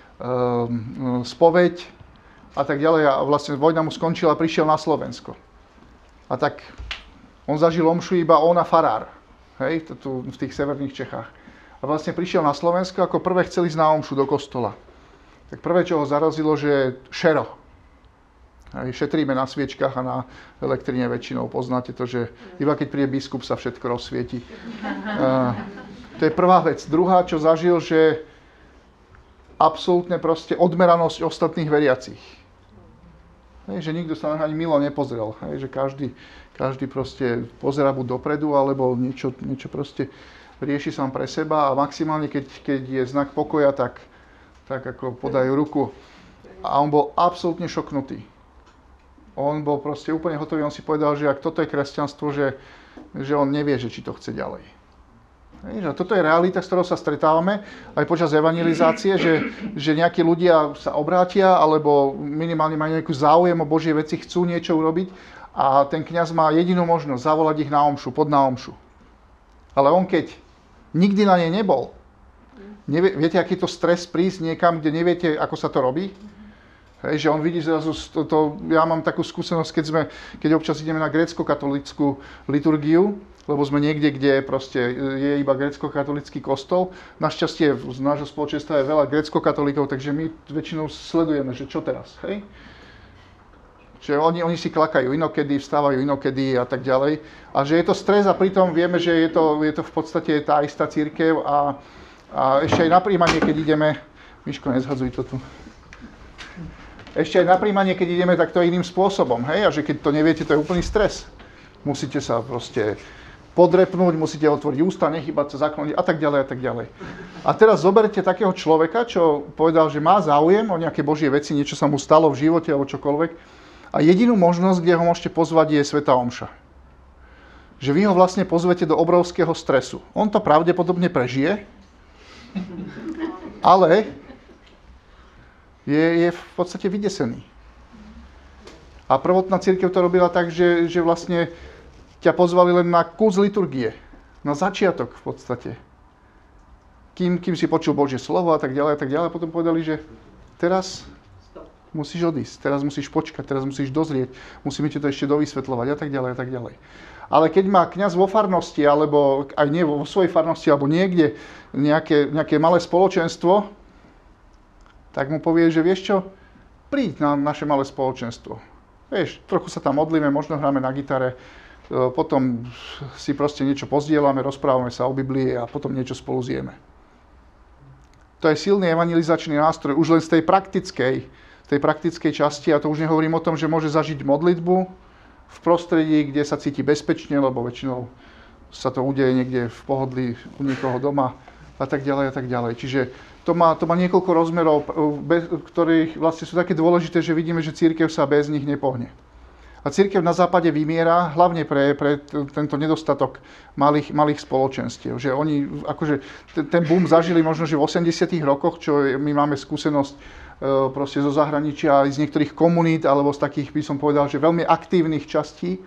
um, spoveď a tak ďalej a vlastne vojna mu skončila a prišiel na Slovensko. A tak on zažil omšu iba on a farár, hej, tu v tých severných Čechách. A vlastne prišiel na Slovensko, ako prvé chcel ísť na omšu do kostola. Tak prvé, čo ho zarazilo, že šero. Hej, šetríme na sviečkach a na elektrine väčšinou. Poznáte to, že iba keď príde biskup, sa všetko rozsvieti. Uh, to je prvá vec. Druhá, čo zažil, že absolútne proste odmeranosť ostatných veriacich. Hej, že nikto sa ani milo nepozrel. Hej, že každý, každý proste pozerá buď dopredu, alebo niečo, niečo proste rieši sám pre seba a maximálne, keď, keď je znak pokoja, tak, tak ako podajú ruku. A on bol absolútne šoknutý. On bol proste úplne hotový, on si povedal, že ak toto je kresťanstvo, že, že on nevie, že či to chce ďalej. Hej, toto je realita, s ktorou sa stretávame aj počas evangelizácie, že, že nejakí ľudia sa obrátia alebo minimálne majú nejakú záujem o Božie veci, chcú niečo urobiť a ten kňaz má jedinú možnosť zavolať ich na omšu, pod na omšu. Ale on keď nikdy na nej nebol, nevie, viete, aký to stres prísť niekam, kde neviete, ako sa to robí? Hej, že on vidí zrazu, to, to, ja mám takú skúsenosť, keď, sme, keď občas ideme na grécko-katolícku liturgiu, lebo sme niekde, kde proste je iba grécko-katolícky kostol. Našťastie z nášho spoločenstva je veľa grécko-katolíkov, takže my väčšinou sledujeme, že čo teraz, hej? Že oni, oni si klakajú inokedy, vstávajú inokedy a tak ďalej. A že je to stres a pritom vieme, že je to, je to v podstate tá istá cirkev a, a ešte aj na príjmanie, keď ideme... Miško, nezhadzuj to tu. Ešte aj na príjmanie, keď ideme takto iným spôsobom, hej? A že keď to neviete, to je úplný stres. Musíte sa proste podrepnúť, musíte otvoriť ústa, nechybať sa, zakloniť a tak ďalej a tak ďalej. A teraz zoberte takého človeka, čo povedal, že má záujem o nejaké Božie veci, niečo sa mu stalo v živote alebo čokoľvek. A jedinú možnosť, kde ho môžete pozvať, je svätá omša. Že vy ho vlastne pozvete do obrovského stresu. On to pravdepodobne prežije, ale je, je v podstate vydesený. A prvotná cirkev to robila tak, že, že vlastne ťa pozvali len na kus liturgie. Na začiatok v podstate. Kým, kým si počul Božie slovo a tak ďalej a tak ďalej. A potom povedali, že teraz musíš odísť, teraz musíš počkať, teraz musíš dozrieť, musíme ti to ešte dovysvetľovať a tak ďalej a tak ďalej. Ale keď má kňaz vo farnosti, alebo aj nie vo svojej farnosti, alebo niekde nejaké, nejaké malé spoločenstvo, tak mu povie, že vieš čo, príď na naše malé spoločenstvo. Vieš, trochu sa tam modlíme, možno hráme na gitare, potom si proste niečo pozdielame, rozprávame sa o Biblii a potom niečo spolu zjeme. To je silný evangelizačný nástroj, už len z tej praktickej, tej praktickej časti, a to už nehovorím o tom, že môže zažiť modlitbu v prostredí, kde sa cíti bezpečne, lebo väčšinou sa to udeje niekde v pohodlí u niekoho doma a tak ďalej a tak ďalej. Čiže to má, to má niekoľko rozmerov, ktorých vlastne sú také dôležité, že vidíme, že cirkev sa bez nich nepohne. A cirkev na západe vymiera hlavne pre, pre tento nedostatok malých, malých spoločenstiev. Že oni, akože ten, ten boom zažili možno, že v osemdesiatych rokoch, čo my máme skúsenosť e, proste zo zahraničia, z niektorých komunít, alebo z takých, by som povedal, že veľmi aktívnych častí.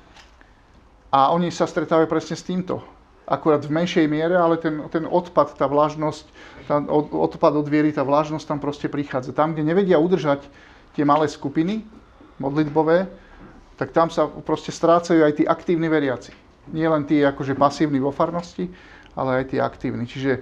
A oni sa stretávajú presne s týmto. Akurát v menšej miere, ale ten, ten odpad, tá vlážnosť, tá odpad od viery, tá vlážnosť tam proste prichádza. Tam, kde nevedia udržať tie malé skupiny modlitbové, tak tam sa proste strácajú aj tí aktívni veriaci. Nie len tí akože pasívni vo farnosti, ale aj tí aktívni. Čiže e,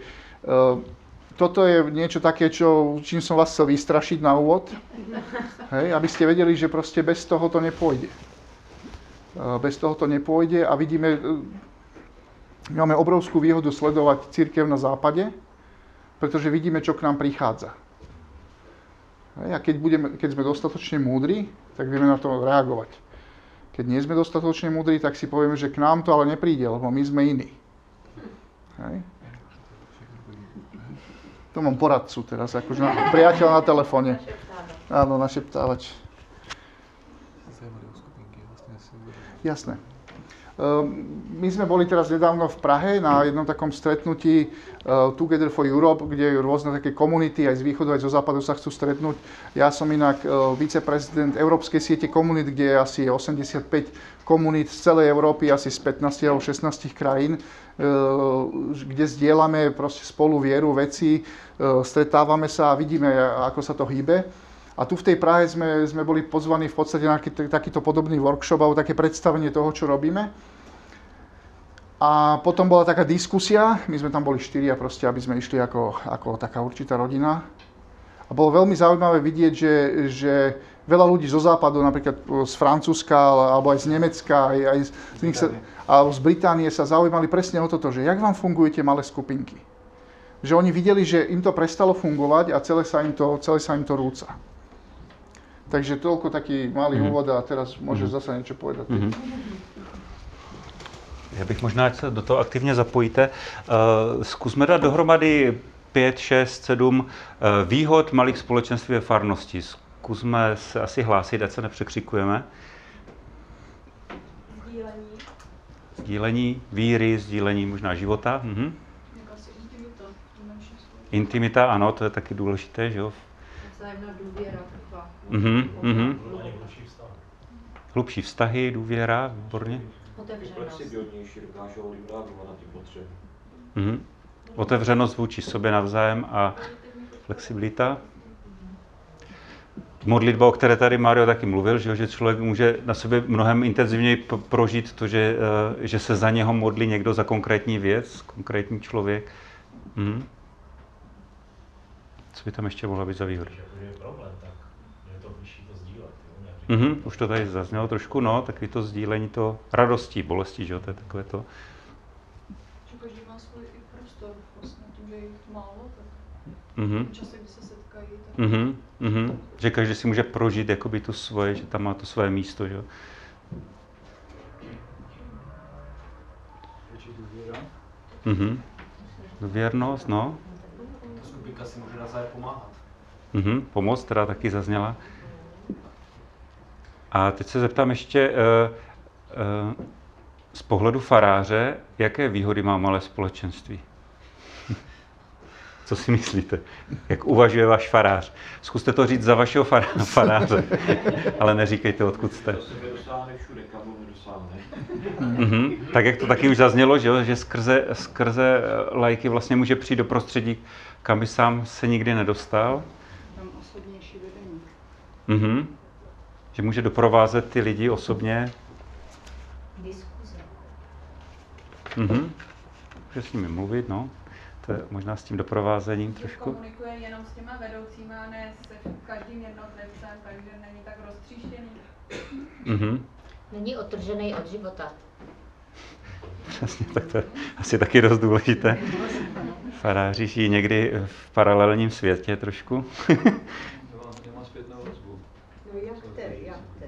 toto je niečo také, čo, čím som vás chcel vystrašiť na úvod. Hej, aby ste vedeli, že proste bez toho to nepôjde. E, bez toho to nepôjde a vidíme, e, my máme obrovskú výhodu sledovať cirkev na západe, pretože vidíme, čo k nám prichádza. A keď, budeme, keď sme dostatočne múdri, tak vieme na to reagovať. Keď nie sme dostatočne múdri, tak si povieme, že k nám to ale nepríde, lebo my sme iní. Hej. To mám poradcu teraz, akože na, priateľ na telefóne. Áno, našeptávač. Jasné. My sme boli teraz nedávno v Prahe na jednom takom stretnutí Together for Europe, kde rôzne také komunity aj z východu, aj zo západu sa chcú stretnúť. Ja som inak viceprezident Európskej siete komunít, kde je asi osemdesiatpäť komunít z celej Európy, asi z pätnásť alebo šestnásť krajín, kde zdieľame proste spolu vieru, veci, stretávame sa a vidíme, ako sa to hýbe. A tu v tej Prahe sme, sme boli pozvaní v podstate na takýto podobný workshop alebo také predstavenie toho, čo robíme. A potom bola taká diskusia, my sme tam boli štyria proste, aby sme išli ako, ako taká určitá rodina. A bolo veľmi zaujímavé vidieť, že, že veľa ľudí zo západu, napríklad z Francúzska, alebo aj z Nemecka, aj, aj z, z, sa, alebo z Británie sa zaujímali presne o toto, že jak vám fungujú tie malé skupinky. Že oni videli, že im to prestalo fungovať a celé sa im to, celé sa im to rúca. Takže toľko taký malý mm-hmm. úvod a teraz môžeš mm-hmm. zase niečo povedať. Mm-hmm. Já bych možná, ať se do toho aktivně zapojíte. Uh, zkusme dát dohromady pět, šest, sedm uh, výhod malých společenství ve farnosti. Zkusme se asi hlásit, ať se nepřekřikujeme. Sdílení. Sdílení víry, sdílení možná života. Mhm. Intimita. Intimita, ano, to je taky důležité, že jo? Vzájemná důvěra. Mhm, mhm. Hlubší vztahy, důvěra, výborně. Flexibilnější, dokážou reagovat na ty potřeby. Mhm. Otevřenost vůči sobě navzájem a flexibilita. Modlitba, o které tady Mario taky mluvil, že, že člověk může na sobě mnohem intenzivněji prožít to, že, že se za něho modlí někdo za konkrétní věc, konkrétní člověk. Mhm. Co by tam ještě mohlo být za výhody? Mhm, už to tady zaznělo trošku, no, takový to sdílení to radostí, bolestí, že jo, to je takové to. Že každý má svůj i prostor, vlastně tím, že je jich málo, tak mhm. v čase, kdy se setkají, tak... Mhm, mhm. Že každý si může prožít jakoby to svoje, že tam má to své místo, že jo. Mhm. Důvěrnost, no. Ta skupinka si může navzájem pomáhat. Mhm, pomoc, která taky zazněla. A teď se zeptám ještě, uh, uh, z pohledu faráře, jaké výhody má malé společenství? Co si myslíte? Jak uvažuje váš farář? Zkuste to říct za vašeho fará- faráře, ale neříkejte, odkud jste. To sebe dosáhne všude, kam on dosáhne. Mm-hmm. Tak jak to taky už zaznělo, že, že skrze, skrze lajky vlastně může přijít do prostředí, kam by sám se nikdy nedostal. Tam osobnější vedení. Mm-hmm. Že může doprovázet ty lidi osobně. Diskuze. Mhm. Může s nimi mluvit, no. To je možná s tím doprovázením Že trošku. komunikuje jenom s těma vedoucíma, ne se každým jednotlivcem, takže není tak roztříštěný. Mhm. Není odtržený od života. Přesně, tak to je asi taky dost důležité. Faráři žijí někdy v paralelním světě trošku. Nemá zpětnou vazbu. No jak te, jak te.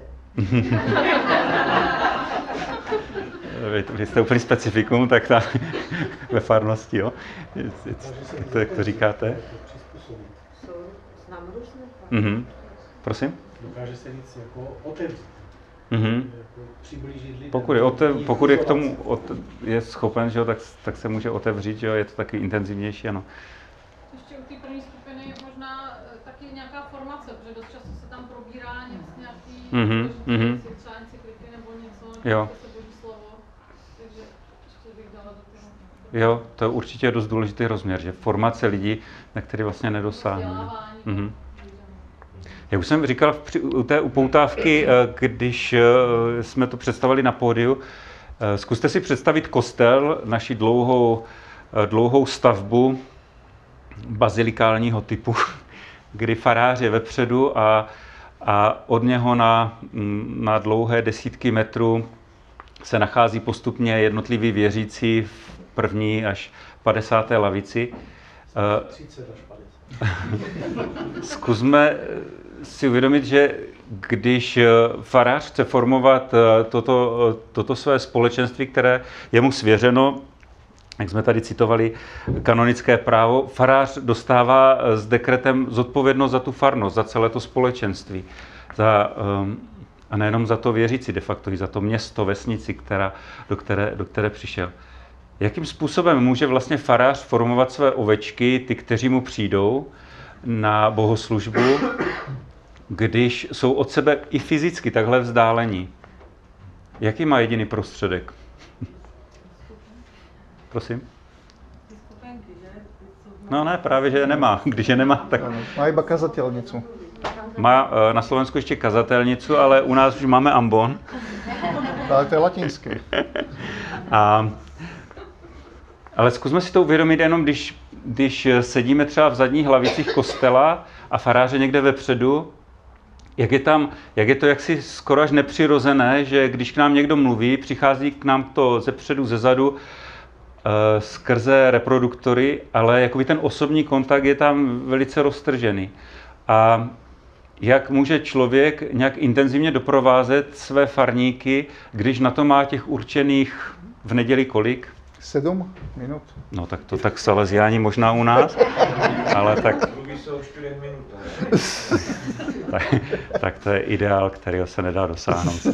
Vy, vy jste úplný specifikum, tak ta ve farnosti, jo? Jak to, jak to říkáte? Jsou s námi různé. Mhm. Prosím? Dokáže se víc jako otevřít. Mhm. Jako přiblížit lidem. Pokud je, otev, pokud je k tomu ote, je schopen, že jo, tak, tak se může otevřít, že jo, je to taky intenzivnější, ano. Ještě u té první skupiny možná taky nějaká formace, protože dost často se tam probírá nějaký Mhm, mhm. třeba encykliky nebo něco, Jo. se boží slovo, takže ještě bych dala do toho. Jo, to je určitě dost důležitý rozměr, že formace lidí, na který vlastně nedosáhne. Vzdělávání. Mhm. Já už jsem říkal při, u té upoutávky, když jsme to představili na pódiu, zkuste si představit kostel, naši dlouhou, dlouhou stavbu bazilikálního typu, kdy farář je vepředu a, a od něho na, na dlouhé desítky metrů se nachází postupně jednotliví věřící v první až padesáté lavici. třicet až padesát. Zkusme si uvědomit, že když farář chce formovat toto, toto své společenství, které je mu svěřeno, jak jsme tady citovali kanonické právo, farář dostává s dekretem zodpovědnost za tu farnost, za celé to společenství. Za, a nejenom za to věřící, de facto i za to město, vesnici, která, do, které, do které přišel. Jakým způsobem může vlastně farář formovat své ovečky, ty, kteří mu přijdou na bohoslužbu, když jsou od sebe i fyzicky takhle vzdálení? Jaký má jediný prostředek? Prosím? No ne, právě, že je nemá. Když je nemá, tak... Má iba kazatelnicu. Má na Slovensku ještě kazatelnicu, ale u nás už máme ambon. Ale to je latinský. A, ale zkusme si to uvědomit jenom, když, když sedíme třeba v zadních lavicích kostela a faráře někde vepředu, jak je, tam, jak je to jaksi skoro až nepřirozené, že když k nám někdo mluví, přichází k nám to zepředu, zezadu, e, skrze reproduktory, ale jakoby ten osobní kontakt je tam velice roztržený. A jak může člověk nějak intenzivně doprovázet své farníky, když na to má těch určených v neděli kolik? Sedm minut. No tak to tak salesiáni možná u nás, ale tak... Mluví se o čtyřech minutách. tak, tak to je ideál, kterého se nedá dosáhnout.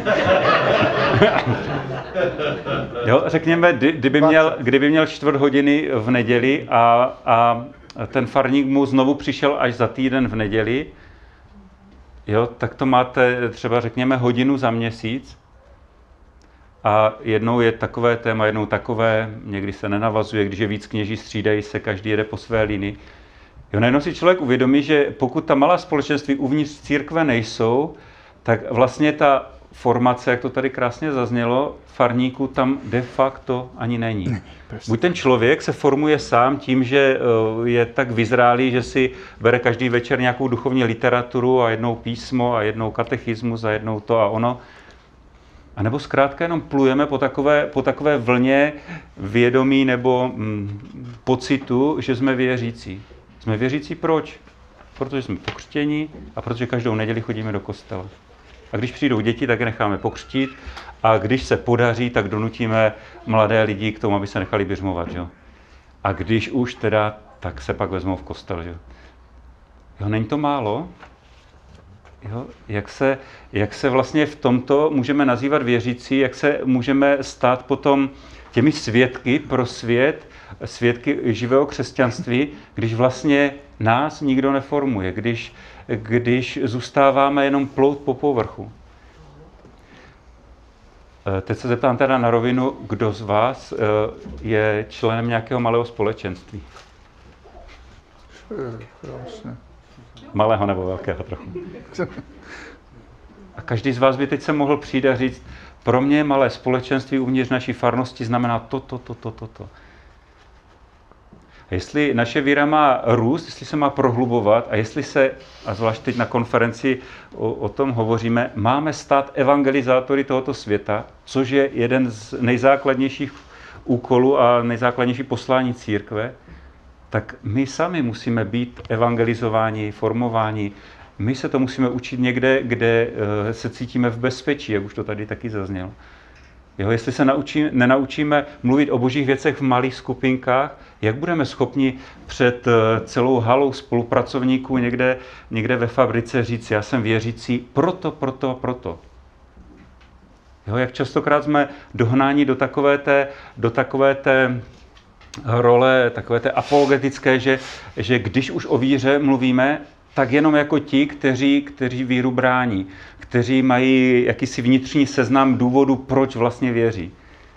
Jo, řekněme, kdyby měl, kdyby měl čtvrt hodiny v neděli a, a ten farník mu znovu přišel až za týden v neděli, jo, tak to máte třeba, řekněme, hodinu za měsíc a jednou je takové téma, jednou takové, někdy se nenavazuje, když je víc kněží, střídají se, každý jede po své linii. Jo, najednou si člověk uvědomí, že pokud ta malá společenství uvnitř církve nejsou, tak vlastně ta formace, jak to tady krásně zaznělo, farníků tam de facto ani není. Buď ten člověk se formuje sám tím, že je tak vyzrálý, že si bere každý večer nějakou duchovní literaturu a jednou písmo a jednou katechismus a jednou to a ono. A nebo zkrátka jenom plujeme po takové, po takové vlně vědomí nebo hm, pocitu, že jsme věřící. Jsme věřící proč? Protože jsme pokřtěni a protože každou neděli chodíme do kostela. A když přijdou děti, tak je necháme pokřtít a když se podaří, tak donutíme mladé lidi k tomu, aby se nechali běžmovat. Jo? A když už teda, tak se pak vezmou v kostel. Jo? Jo, není to málo? Jo? Jak se, jak se vlastně v tomto můžeme nazývat věřící, jak se můžeme stát potom těmi svědky pro svět, svědky živého křesťanství, když vlastně nás nikdo neformuje, když, když zůstáváme jenom plout po povrchu. Teď se zeptám teda na rovinu, kdo z vás je členem nějakého malého společenství? Krásně. Malého nebo velkého trochu. A každý z vás by teď se mohl přijít a říct, pro mě malé společenství uvnitř naší farnosti znamená to, to, to, to, to, to. A jestli naše víra má růst, jestli se má prohlubovat a jestli se, a zvlášť teď na konferenci o, o tom hovoříme, máme stát evangelizátory tohoto světa, což je jeden z nejzákladnějších úkolů a nejzákladnější poslání církve, tak my sami musíme být evangelizováni, formováni. My se to musíme učit někde, kde se cítíme v bezpečí, jak už to tady taky zaznělo. Jo, jestli se naučí, nenaučíme mluvit o božích věcech v malých skupinkách, jak budeme schopni před celou halou spolupracovníků někde, někde ve fabrice říct, já jsem věřící, proto, proto, proto. Jo, jak častokrát jsme dohnáni do takové té, do takové té role, takové té apologetické, že, že když už o víře mluvíme, tak jenom jako ti, kteří, kteří víru brání, kteří mají jakýsi vnitřní seznam důvodů, proč vlastně věří.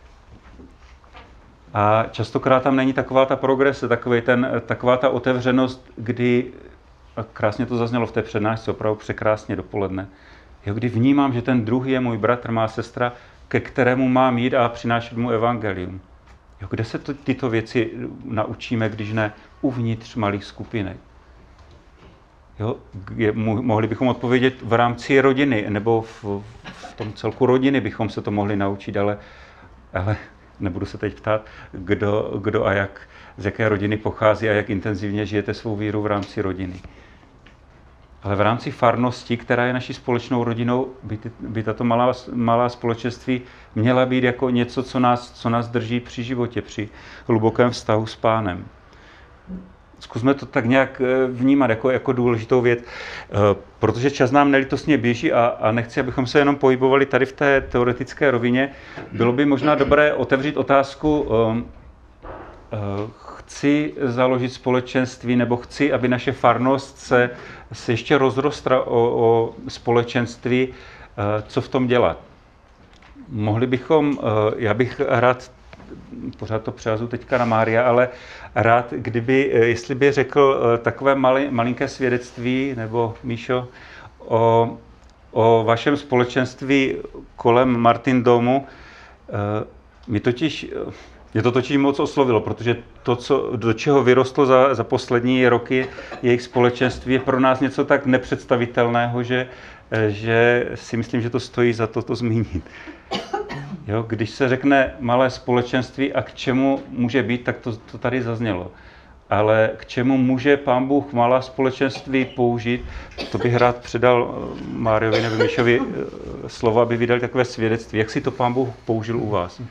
A častokrát tam není taková ta progrese, takový ten, taková ta otevřenost, kdy, a krásně to zaznělo v té přednášce, opravdu překrásně dopoledne, jo, kdy vnímám, že ten druhý je můj bratr, má sestra, ke kterému mám jít a přinášet mu evangelium. Jo, kde se to, tyto věci naučíme, když ne uvnitř malých skupinek? Jo, je, mohli bychom odpovědět v rámci rodiny, nebo v, v tom celku rodiny bychom se to mohli naučit, ale, ale nebudu se teď ptát, kdo, kdo a jak, z jaké rodiny pochází a jak intenzivně žijete svou víru v rámci rodiny. Ale v rámci farnosti, která je naší společnou rodinou, by, ty, by tato malá, malá společenství měla být jako něco, co nás, co nás drží při životě, při hlubokém vztahu s Pánem. Zkusme to tak nějak vnímat jako, jako důležitou věc, protože čas nám nelítostně běží a, a nechci, abychom se jenom pohybovali tady v té teoretické rovině. Bylo by možná dobré otevřít otázku, chci založit společenství, nebo chci, aby naše farnost se, se ještě rozrostla o, o společenství, co v tom dělat. Mohli bychom, já bych rád, pořád to přehazu teďka na Mária, ale rád, kdyby, jestli by řekl takové malé, malinké svědectví, nebo Míšo, o, o vašem společenství kolem Martin domu. My totiž, mě to totiž moc oslovilo, protože to, co, do čeho vyrostlo za, za poslední roky jejich společenství, je pro nás něco tak nepředstavitelného, že, že si myslím, že to stojí za to, to zmínit. Jo, když se řekne malé společenství a k čemu může být, tak to, to tady zaznělo. Ale k čemu může Pán Bůh malá společenství použít, to bych rád předal Máriovi nebo Míšovi slovo, aby vydali takové svědectví. Jak si to Pán Bůh použil u vás?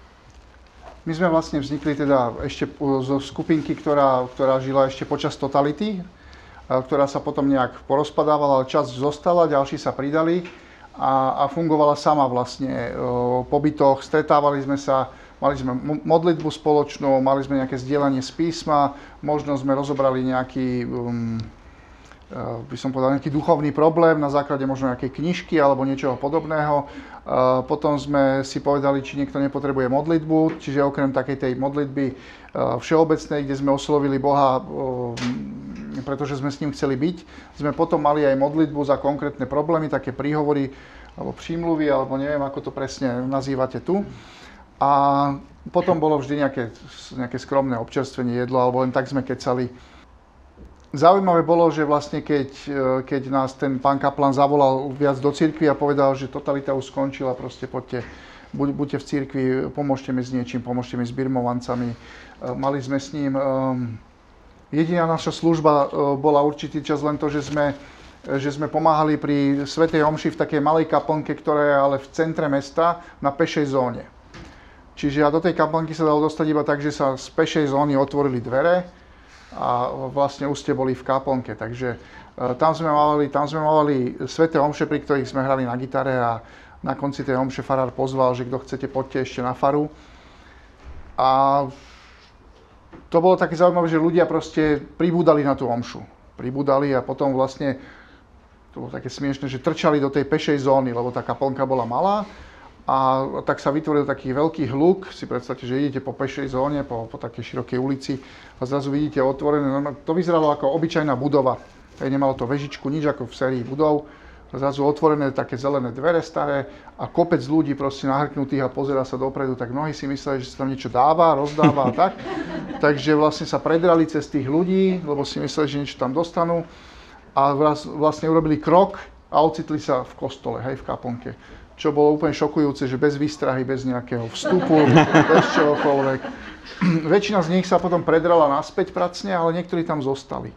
My sme vlastne vznikli teda ešte zo skupinky, ktorá, ktorá žila ešte počas totality, ktorá sa potom nejak porozpadávala, ale časť zostala, ďalší sa pridali a, a fungovala sama vlastne po bytoch. Stretávali sme sa, mali sme modlitbu spoločnú, mali sme nejaké zdieľanie z písma, možno sme rozobrali nejaký, um, by som povedal, nejaký duchovný problém na základe možno nejakej knižky alebo niečoho podobného. Potom sme si povedali, či niekto nepotrebuje modlitbu, čiže okrem takej tej modlitby všeobecnej, kde sme oslovili Boha, pretože sme s ním chceli byť, sme potom mali aj modlitbu za konkrétne problémy, také príhovory alebo prímluvy, alebo neviem, ako to presne nazývate tu. A potom bolo vždy nejaké, nejaké skromné občerstvenie, jedlo, alebo len tak sme kecali. Zaujímavé bolo, že vlastne keď, keď nás ten pán kaplan zavolal viac do cirkvi a povedal, že totalita už skončila, proste poďte, buď, buďte v cirkvi, pomôžte mi s niečím, pomôžte mi s birmovancami. Mali sme s ním, jediná naša služba bola určitý čas len to, že sme, že sme pomáhali pri svätej omši v takej malej kaplnke, ktorá je ale v centre mesta na pešej zóne. Čiže a do tej kaplnky sa dalo dostať iba tak, že sa z pešej zóny otvorili dvere a vlastne už ste boli v kaplnke, takže tam sme mali, tam sme mali sväté omše, pri ktorých sme hrali na gitare a na konci tej omše farár pozval, že kto chcete, poďte ešte na faru. A to bolo také zaujímavé, že ľudia proste pribúdali na tú omšu. Pribúdali a potom vlastne, to bolo také smiešne, že trčali do tej pešej zóny, lebo tá kaplnka bola malá. A tak sa vytvoril taký veľký hluk, si predstavte, že idete po pešej zóne, po, po takej širokej ulici a zrazu vidíte otvorené, to vyzeralo ako obyčajná budova, hej, nemalo to vežičku, nič ako v sérii budov, zrazu otvorené také zelené dvere staré a kopec ľudí proste nahrknutých a pozerá sa dopredu, tak mnohí si mysleli, že sa tam niečo dáva, rozdáva a tak, takže vlastne sa predrali cez tých ľudí, lebo si mysleli, že niečo tam dostanú a vlastne urobili krok a ocitli sa v kostole, hej, v kaplnke. Čo bolo úplne šokujúce, že bez výstrahy, bez nejakého vstupu, bez čohokoľvek. Väčšina z nich sa potom predrala naspäť pracne, ale niektorí tam zostali.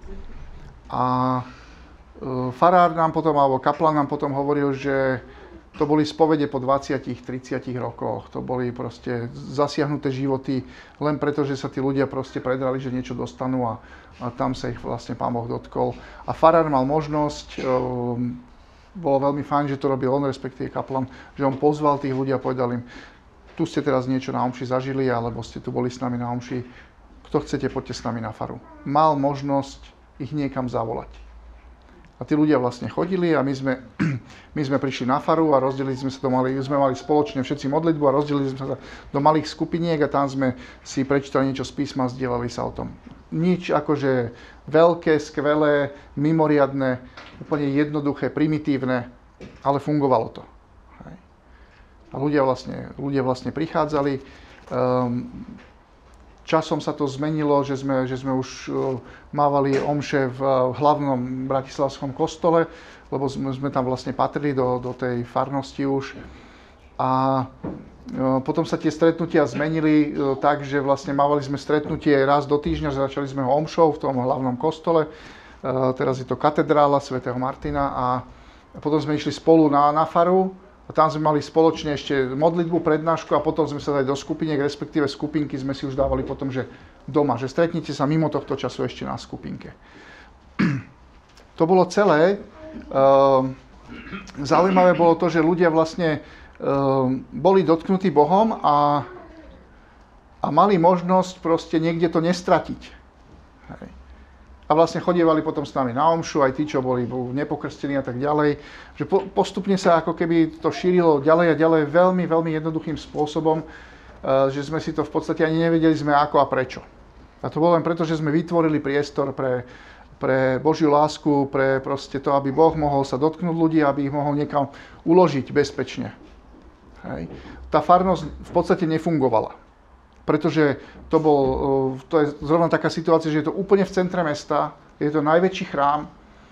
A farár nám potom, alebo kaplan nám potom hovoril, že to boli spovede po dvadsiatich tridsiatich rokoch. To boli proste zasiahnuté životy len preto, že sa tí ľudia proste predrali, že niečo dostanú a, a tam sa ich vlastne Pán Boh dotkol. A farár mal možnosť, um, bolo veľmi fajn, že to robil on, respektíve kaplan, že on pozval tých ľudí a povedal im, tu ste teraz niečo na omši zažili, alebo ste tu boli s nami na omši, kto chcete, poďte s nami na faru. Mal možnosť ich niekam zavolať. A tí ľudia vlastne chodili a my sme, my sme prišli na faru a rozdelili sme sa to, mali, sme mali spoločne všetci modlitbu a rozdelili sme sa do malých skupiniek a tam sme si prečítali niečo z písma a zdieľali sa o tom. Nič akože veľké, skvelé, mimoriadne, úplne jednoduché, primitívne, ale fungovalo to. Hej. A ľudia vlastne, ľudia vlastne prichádzali. Um, časom sa to zmenilo, že sme, že sme už uh, mávali omše v uh, hlavnom bratislavskom kostole, lebo sme, sme tam vlastne patrili do, do tej farnosti už. A Potom sa tie stretnutia zmenili tak, že vlastne mávali sme stretnutie raz do týždňa, začali sme ho omšou v tom hlavnom kostole, teraz je to katedrála svätého Martina a potom sme išli spolu na, na faru a tam sme mali spoločne ešte modlitbu, prednášku a potom sme sa dali do skupiniek, respektíve skupinky sme si už dávali potom, že doma, že stretnite sa mimo tohto času ešte na skupinke. To bolo celé. Zaujímavé bolo to, že ľudia vlastne boli dotknutí Bohom a, a mali možnosť proste niekde to nestratiť. Hej. A vlastne chodievali potom s nami na omšu, aj tí, čo boli nepokrstení a tak ďalej. Že po, postupne sa ako keby to šírilo ďalej a ďalej veľmi, veľmi jednoduchým spôsobom, že sme si to v podstate ani nevedeli sme ako a prečo. A to bolo len preto, že sme vytvorili priestor pre, pre Božiu lásku, pre proste to, aby Boh mohol sa dotknúť ľudí, aby ich mohol niekam uložiť bezpečne. Hej. Tá farnosť v podstate nefungovala, pretože to, bol, to je zrovna taká situácia, že je to úplne v centre mesta, je to najväčší chrám.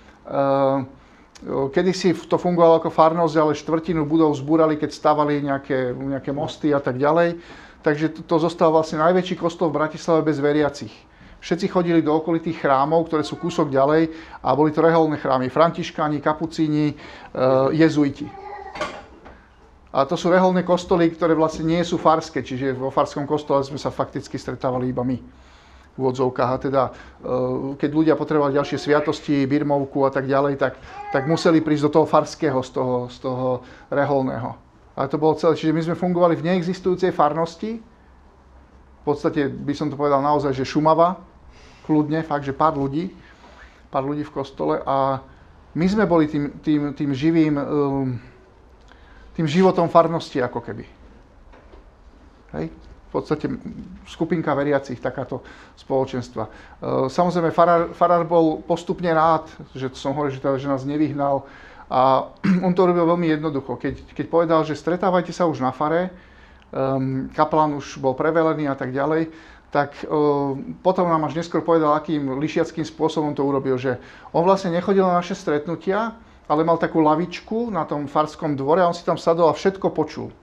Kedysi to fungovalo ako farnosť, ale štvrtinu budov zbúrali, keď stavali nejaké, nejaké mosty a tak ďalej. Takže to, to zostal vlastne najväčší kostol v Bratislave bez veriacich. Všetci chodili do okolitých chrámov, ktoré sú kúsok ďalej a boli to reholné chrámy. Františkáni, kapucíni, jezuiti. A to sú reholné kostoly, ktoré vlastne nie sú farské, čiže vo farskom kostole sme sa fakticky stretávali iba my v odzovkách. A teda, keď ľudia potrebovali ďalšie sviatosti, birmovku a tak ďalej, tak, tak museli prísť do toho farského, z toho, z toho reholného. A to bolo celé. Čiže my sme fungovali v neexistujúcej farnosti. V podstate by som to povedal naozaj, že šumava, kľudne, fakt, že pár ľudí, pár ľudí v kostole. A my sme boli tým, tým, tým živým... Um, tým životom farnosti ako keby. Hej? V podstate skupinka veriacich, takáto spoločenstva. Samozrejme, farár, farár bol postupne rád, že som hovoril, že, teda, že nás nevyhnal a on to robil veľmi jednoducho. Keď, keď povedal, že stretávajte sa už na fare, um, kaplan už bol prevelený a tak ďalej, tak um, potom nám až neskôr povedal, akým lišiackým spôsobom to urobil, že on vlastne nechodil na naše stretnutia, ale mal takú lavičku na tom farskom dvore a on si tam sadol a všetko počul.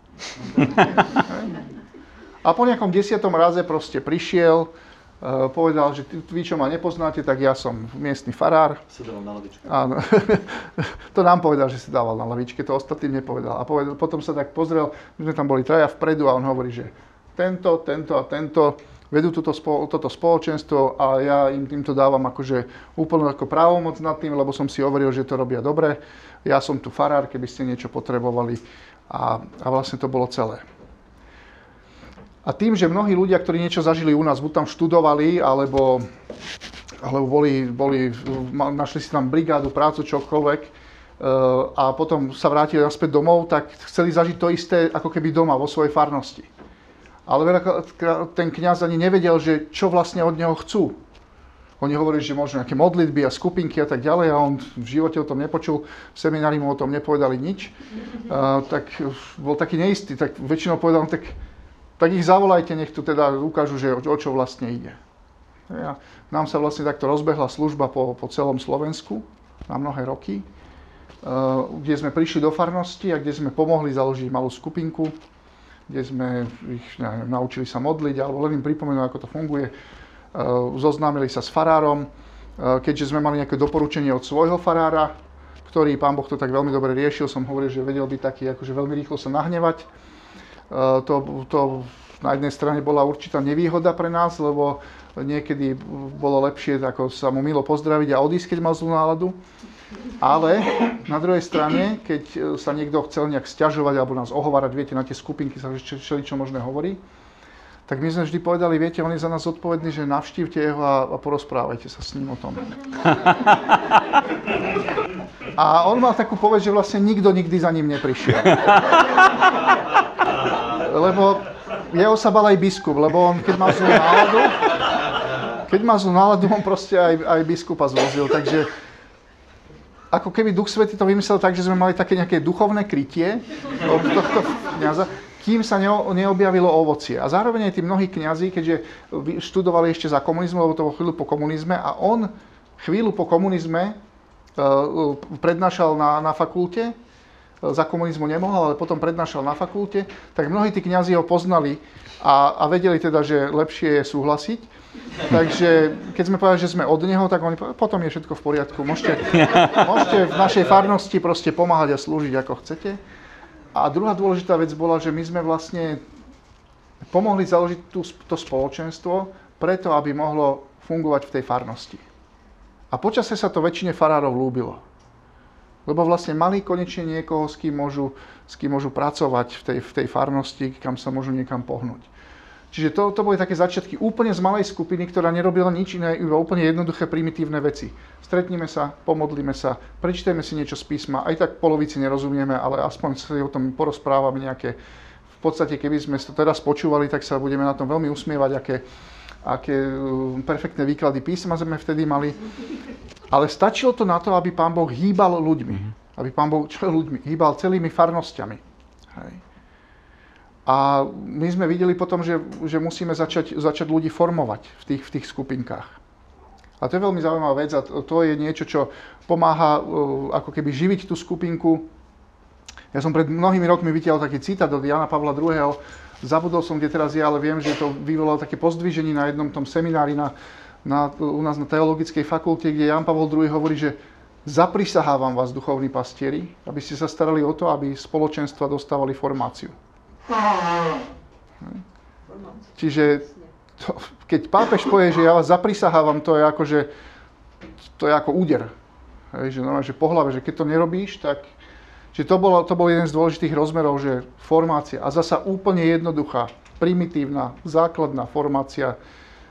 A po nejakom desiatom raze proste prišiel, uh, povedal, že vy, čo ma nepoznáte, tak ja som miestny farár. Sedel na lavičke. Áno. To nám povedal, že si dával na lavičke, to ostatným nepovedal. A povedal, potom sa tak pozrel, my sme tam boli traja vpredu a on hovorí, že tento, tento a tento vedú toto, toto spoločenstvo a ja im týmto dávam akože úplne ako právomoc nad tým, lebo som si overil, že to robia dobre. Ja som tu farár, keby ste niečo potrebovali a, a vlastne to bolo celé. A tým, že mnohí ľudia, ktorí niečo zažili u nás, buď tam študovali, alebo, alebo boli, boli, našli si tam brigádu, prácu, čokoľvek a potom sa vrátili naspäť domov, tak chceli zažiť to isté ako keby doma, vo svojej farnosti. Ale ten kňaz ani nevedel, že čo vlastne od neho chcú. Oni hovorili, že možno nejaké modlitby a skupinky a tak ďalej a on v živote o tom nepočul, v seminári mu o tom nepovedali nič. Uh, tak bol taký neistý, tak väčšinou povedal, tak, tak ich zavolajte, nech tu teda ukážu, že o, o čo vlastne ide. Ja, nám sa vlastne takto rozbehla služba po, po celom Slovensku na mnohé roky, uh, kde sme prišli do farnosti a kde sme pomohli založiť malú skupinku, kde sme ich neviem, naučili sa modliť, alebo len im pripomenuli, ako to funguje. Zoznámili sa s farárom, keďže sme mali nejaké doporučenie od svojho farára, ktorý, pán Boh to tak veľmi dobre riešil, som hovoril, že vedel byť taký, akože veľmi rýchlo sa nahnevať. To, to na jednej strane bola určitá nevýhoda pre nás, lebo niekedy bolo lepšie ako sa mu milo pozdraviť a odísť, keď mal zlú náladu. Ale na druhej strane, keď sa niekto chcel nejak sťažovať alebo nás ohovárať, viete, na tie skupinky sa všeličo možné hovorí, tak my sme vždy povedali, viete, on je za nás zodpovedný, že navštívte jeho a, a porozprávajte sa s ním o tom. A on mal takú povedť, že vlastne nikto nikdy za ním neprišiel. Lebo jeho sa bal aj biskup, lebo on keď mal zlú náladu, keď mal zlú náladu, on proste aj, aj biskupa zvozil, takže ako keby Duch Svätý to vymyslel tak, že sme mali také nejaké duchovné krytie od tohto kňaza, kým sa neobjavilo ovocie. A zároveň aj tí mnohí kňazi, keďže študovali ešte za komunizmu, lebo to bolo chvíľu po komunizme, a on chvíľu po komunizme uh, prednášal na, na fakulte za komunizmu nemohol, ale potom prednášal na fakulte, tak mnohí tí kňazi ho poznali a, a vedeli teda, že lepšie je súhlasiť. Takže keď sme povedali, že sme od neho, tak oni povedali, potom je všetko v poriadku, môžete, môžete v našej farnosti proste pomáhať a slúžiť ako chcete. A druhá dôležitá vec bola, že my sme vlastne pomohli založiť tú, to spoločenstvo preto, aby mohlo fungovať v tej farnosti. A počasie sa to väčšine farárov ľúbilo. Lebo vlastne mali konečne niekoho, s kým môžu, s kým môžu pracovať v tej, v tej farnosti, kam sa môžu niekam pohnúť. Čiže to, to boli také začiatky úplne z malej skupiny, ktorá nerobila nič iné, iba úplne jednoduché, primitívne veci. Stretnime sa, pomodlíme sa, prečítajme si niečo z písma, aj tak polovici nerozumieme, ale aspoň si o tom porozprávame nejaké. V podstate, keby sme to teraz počúvali, tak sa budeme na tom veľmi usmievať, aké, aké perfektné výklady písma sme vtedy mali. Ale stačilo to na to, aby Pán Boh hýbal ľuďmi. Aby Pán Boh čo ľuďmi hýbal celými farnosťami. Hej. A my sme videli potom, že, že musíme začať, začať ľudí formovať v tých, v tých skupinkách. A to je veľmi zaujímavá vec a to, to je niečo, čo pomáha uh, ako keby živiť tú skupinku. Ja som pred mnohými rokmi vytiahol taký citát od Jana Pavla druhého. Zabudol som, kde teraz je, ale viem, že to vyvolalo také pozdviženie na jednom tom seminári na, na, u nás na teologickej fakulte, kde Jan Pavol druhý hovorí, že zaprisahávam vás, duchovní pastieri, aby ste sa starali o to, aby spoločenstva dostávali formáciu. Čiže to, keď pápež povie, že ja vás zaprisahávam, to je ako, že, to je ako úder. Hej, že, no, že po hlave, že keď to nerobíš, tak... Čiže to bol, to bol jeden z dôležitých rozmerov, že formácia. A zasa úplne jednoduchá, primitívna, základná formácia,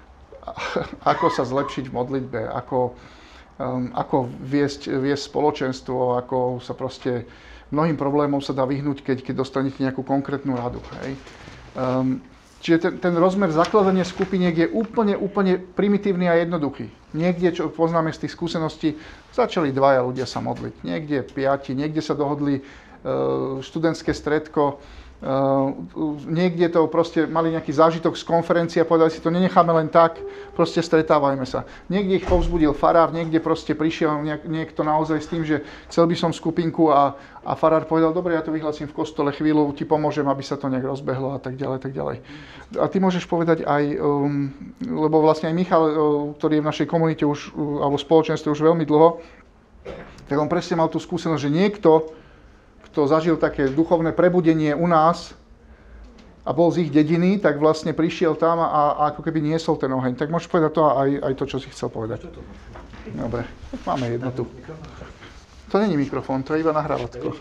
ako sa zlepšiť v modlitbe, ako, um, ako viesť, viesť spoločenstvo, ako sa proste... Mnohým problémom sa dá vyhnúť, keď, keď dostanete nejakú konkrétnu radu. Hej. Um, čiže ten, ten rozmer zakladania skupiniek je úplne, úplne primitívny a jednoduchý. Niekde, čo poznáme z tých skúseností, začali dvaja ľudia sa modliť. Niekde piati, niekde sa dohodli uh, študentské stredko, Uh, niekde to proste mali nejaký zážitok z konferencie a povedali si, to nenecháme len tak, proste stretávajme sa. Niekde ich povzbudil farár, niekde proste prišiel niek- niekto naozaj s tým, že chcel by som skupinku a, a farár povedal, dobre, ja to vyhlasím v kostole, chvíľu ti pomôžem, aby sa to nejak rozbehlo a tak ďalej, tak ďalej. A ty môžeš povedať aj, um, lebo vlastne aj Michal, uh, ktorý je v našej komunite už, uh, alebo spoločenstve už veľmi dlho, tak on presne mal tú skúsenosť, že niekto kto zažil také duchovné prebudenie u nás a bol z ich dediny, tak vlastne prišiel tam a, a ako keby niesol ten oheň. Tak môžeš povedať to aj, aj to, čo si chcel povedať. Dobre, máme jedno tu. To není mikrofón, to je iba nahrávatko.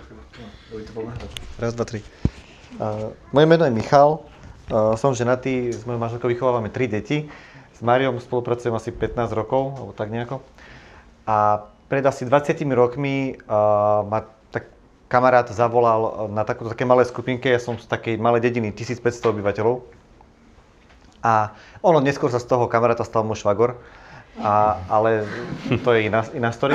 Raz, dva, tri. Uh, moje meno je Michal, uh, som ženatý, s mojou manželkou vychovávame tri deti. S Máriom spolupracujem asi pätnásť rokov, alebo tak nejako. A pred asi dvadsiatimi rokmi uh, ma kamarát zavolal na takú, také malé skupinke, ja som z takej malej dediny, tisícpäťsto obyvateľov. A ono neskôr sa z toho kamaráta stal môj švagor, a, ale to je iná, iná story.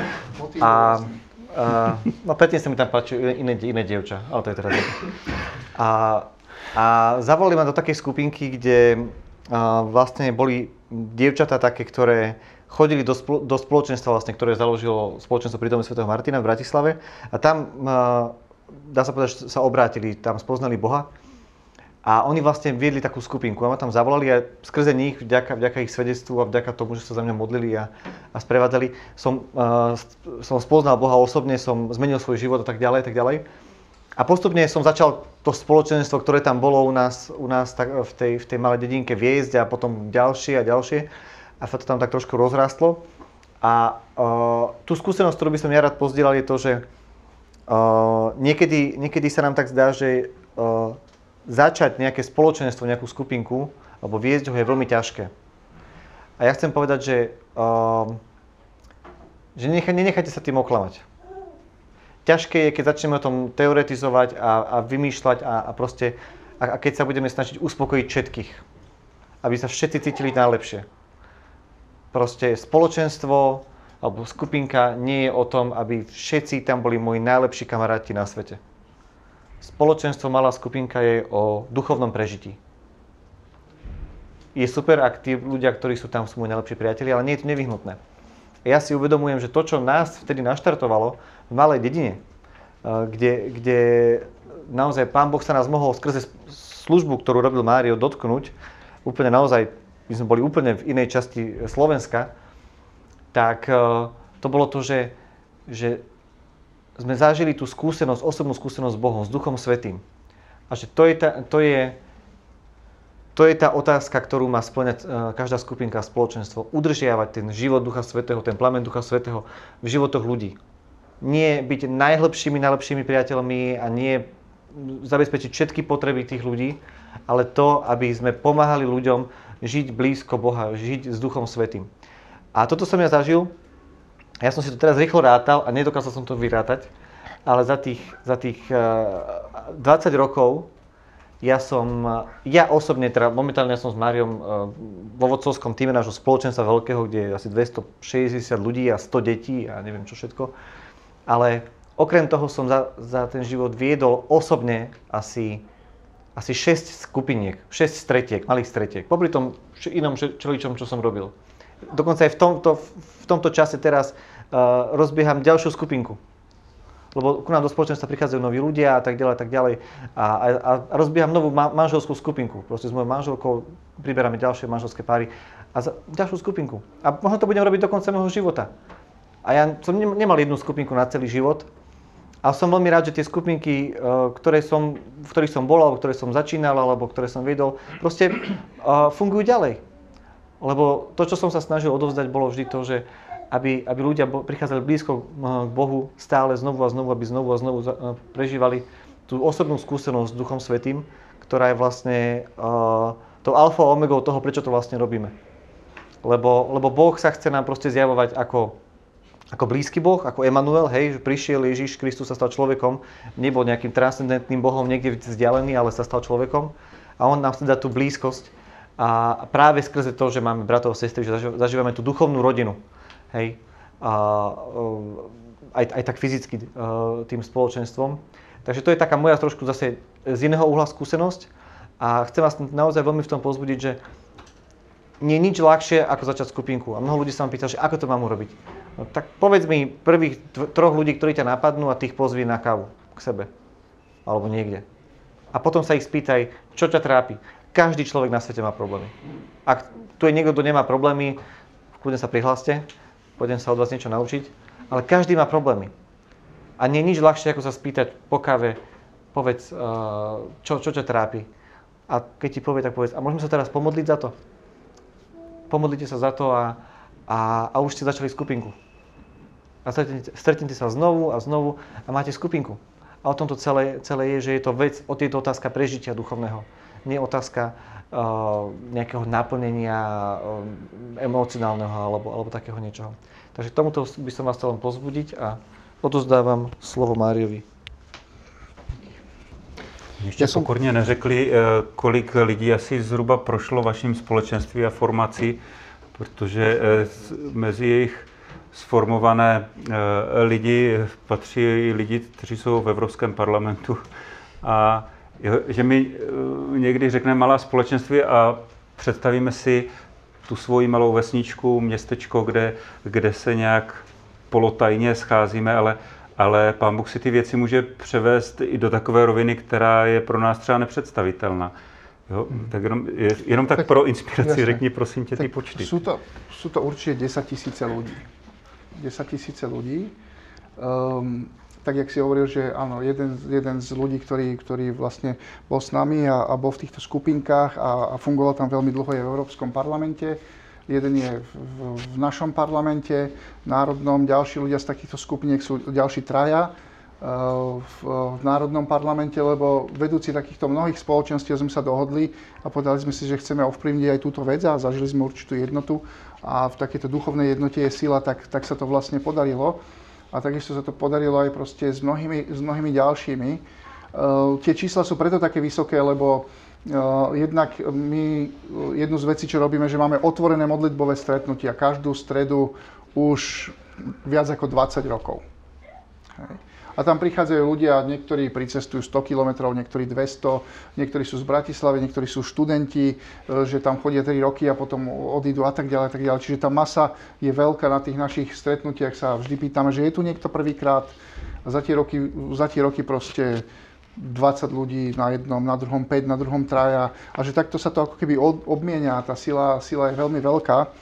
A, a no predtým sa mi tam páčilo iné, iné dievča, ale to je teraz jedno. A, a zavolali ma do takej skupinky, kde a, vlastne boli dievčatá také, ktoré chodili do, spolo- do spoločenstva, vlastne, ktoré založilo spoločenstvo pri dome svätého Martina v Bratislave. A tam, dá sa povedať, že sa obrátili, tam spoznali Boha. A oni vlastne viedli takú skupinku. A ma tam zavolali a skrze nich, vďaka, vďaka ich svedectvu a vďaka tomu, že sa za mňa modlili a, a sprevádzali, som, uh, som spoznal Boha osobne, som zmenil svoj život a tak ďalej, tak ďalej. A postupne som začal to spoločenstvo, ktoré tam bolo u nás, u nás tak, v, tej, v tej malej dedinke viesť a potom ďalšie a ďalšie. A sa to tam tak trošku rozrastlo. A uh, tú skúsenosť, ktorú by som ja rád pozdielal, je to, že uh, niekedy, niekedy sa nám tak zdá, že uh, začať nejaké spoločenstvo, nejakú skupinku, alebo viesť ho je veľmi ťažké. A ja chcem povedať, že, uh, že nenechaj, nenechajte sa tým oklamať. Ťažké je, keď začneme o tom teoretizovať a, a vymýšľať a, a proste, a, a keď sa budeme snažiť uspokojiť všetkých, aby sa všetci cítili najlepšie. Proste spoločenstvo alebo skupinka nie je o tom, aby všetci tam boli moji najlepší kamaráti na svete. Spoločenstvo, malá skupinka je o duchovnom prežití. Je super, ak tí ľudia, ktorí sú tam, sú moji najlepší priatelia, ale nie je to nevyhnutné. Ja si uvedomujem, že to, čo nás vtedy naštartovalo v malej dedine, kde, kde naozaj Pán Boh sa nás mohol skrze službu, ktorú robil Mário, dotknúť, úplne naozaj, my sme boli úplne v inej časti Slovenska, tak to bolo to, že, že sme zažili tú skúsenosť, osobnú skúsenosť s Bohom, s Duchom Svätým. A že to je tá, to je, to je tá otázka, ktorú má spĺňať každá skupinka a spoločenstvo. Udržiavať ten život Ducha Svätého, ten plameň Ducha Svätého v životoch ľudí. Nie byť najlepšími, najlepšími priateľmi a nie zabezpečiť všetky potreby tých ľudí, ale to, aby sme pomáhali ľuďom žiť blízko Boha, žiť s Duchom Svätým. A toto som ja zažil. Ja som si to teraz rýchlo rátal a nedokázal som to vyrátať, ale za tých, za tých dvadsať rokov ja som, ja osobne, teda momentálne ja som s Máriom vo vodcovskom týme nášho spoločenstva veľkého, kde je asi dvestošesťdesiat ľudí a sto detí a neviem čo všetko. Ale okrem toho som za, za ten život viedol osobne asi, asi šesť skupiniek, šesť stretiek, malých stretiek. Popri tom inom čeličom, čo som robil. Dokonca aj v tomto, v tomto čase teraz uh, rozbieham ďalšiu skupinku. Lebo ku nám do spoločenstva prichádzajú noví ľudia a tak ďalej, a tak ďalej. A, a, a rozbieham novú ma- manželskú skupinku. Proste s mojou manželkou priberáme ďalšie manželské páry a za, ďalšiu skupinku. A možno to budem robiť do konca môjho života. A ja som nemal jednu skupinku na celý život. A som veľmi rád, že tie skupinky, ktoré som, v ktorých som bol, alebo ktoré som začínal, alebo ktoré som viedol, proste uh, fungujú ďalej. Lebo to, čo som sa snažil odovzdať, bolo vždy to, že aby, aby ľudia prichádzali blízko k Bohu stále znovu a znovu, aby znovu a znovu prežívali tú osobnú skúsenosť s Duchom Svätým, ktorá je vlastne uh, tou alfa a omegou toho, prečo to vlastne robíme. Lebo, lebo Boh sa chce nám proste zjavovať ako, ako blízky Boh, ako Emanuel, hej, že prišiel Ježiš Kristus, sa stal človekom, nebol nejakým transcendentným Bohom niekde vzdialený, ale sa stal človekom a on nám chce dať tú blízkosť a práve skrze to, že máme bratov a sestry, že zažívame tú duchovnú rodinu. Hej, a, aj, aj tak fyzicky tým spoločenstvom. Takže to je taká moja trošku zase z iného uhla skúsenosť a chcem vás naozaj veľmi v tom povzbudiť, že nie je nič ľahšie ako začať skupinku. A mnoho ľudí sa ma pýta, že ako to mám urobiť. No, tak povedz mi prvých troch ľudí, ktorí ťa napadnú a tých pozví na kávu k sebe. Alebo niekde. A potom sa ich spýtaj, čo ťa trápi. Každý človek na svete má problémy. Ak tu je niekto, kto nemá problémy, kľudne sa prihláste. Pôjdem sa od vás niečo naučiť, ale každý má problémy. A nie je nič ľahšie, ako sa spýtať po káve, povedz, čo, čo ťa trápi. A keď ti povie, tak povedz, a môžeme sa teraz pomodliť za to? Pomodlite sa za to a, a, a už ste začali skupinku. A stretnete, stretnete sa znovu a znovu a máte skupinku. A o tomto celé, celé je, že je to vec, o tejto otázka prežitia duchovného. Nie otázka uh, nejakého naplnenia uh, emocionálneho alebo, alebo takého niečoho. Takže k tomuto by som vás chcel len pozbudiť a odozdávam slovo Máriovi. Ještě ja som pokorně neřekli, kolik lidí asi zhruba prošlo vaším společenství a formací, protože mezi jejich sformované lidi patří i lidi, kteří jsou v Evropském parlamentu. A že my někdy řekneme malá společenství a představíme si tu svoji malou vesničku, městečko, kde, kde se nějak polotajně scházíme, ale, ale Pán Bůh si ty věci může převést i do takové roviny, která je pro nás třeba nepředstavitelná. Jo? Tak jenom, jenom tak, tak pro inspiraci jasne. Řekni prosím tě ty počty. Sú to, sú to určite desaťtisíce ľudí. desaťtisíce ľudí. Um, tak, jak si hovoril, že áno, jeden, jeden z ľudí, ktorý, ktorý vlastne bol s nami a, a bol v týchto skupinkách a, a fungoval tam veľmi dlho, je v Európskom parlamente. Jeden je v, v našom parlamente národnom, ďalší ľudia z takýchto skupiniek sú ďalší traja v, v národnom parlamente, lebo vedúci takýchto mnohých spoločenstiev sme sa dohodli a povedali sme si, že chceme ovplyvniť aj túto vec a zažili sme určitú jednotu a v takejto duchovnej jednote je sila, tak, tak sa to vlastne podarilo. A takisto sa to podarilo aj proste s mnohými, s mnohými ďalšími. Uh, tie čísla sú preto také vysoké, lebo uh, jednak my jednu z vecí, čo robíme, že máme otvorené modlitbové stretnutia každú stredu už viac ako dvadsať rokov. Hej. A tam prichádzajú ľudia, niektorí pricestujú sto kilometrov, niektorí dvesto, niektorí sú z Bratislavy, niektorí sú študenti, že tam chodia tri roky a potom odídu a tak ďalej, a tak ďalej. Čiže tá masa je veľká. Na tých našich stretnutiach sa vždy pýtame, že je tu niekto prvýkrát. A za tie roky, za tie roky proste dvadsať ľudí na jednom, na druhom päť, na druhom traja. A že takto sa to ako keby obmienia. Tá sila, sila je veľmi veľká.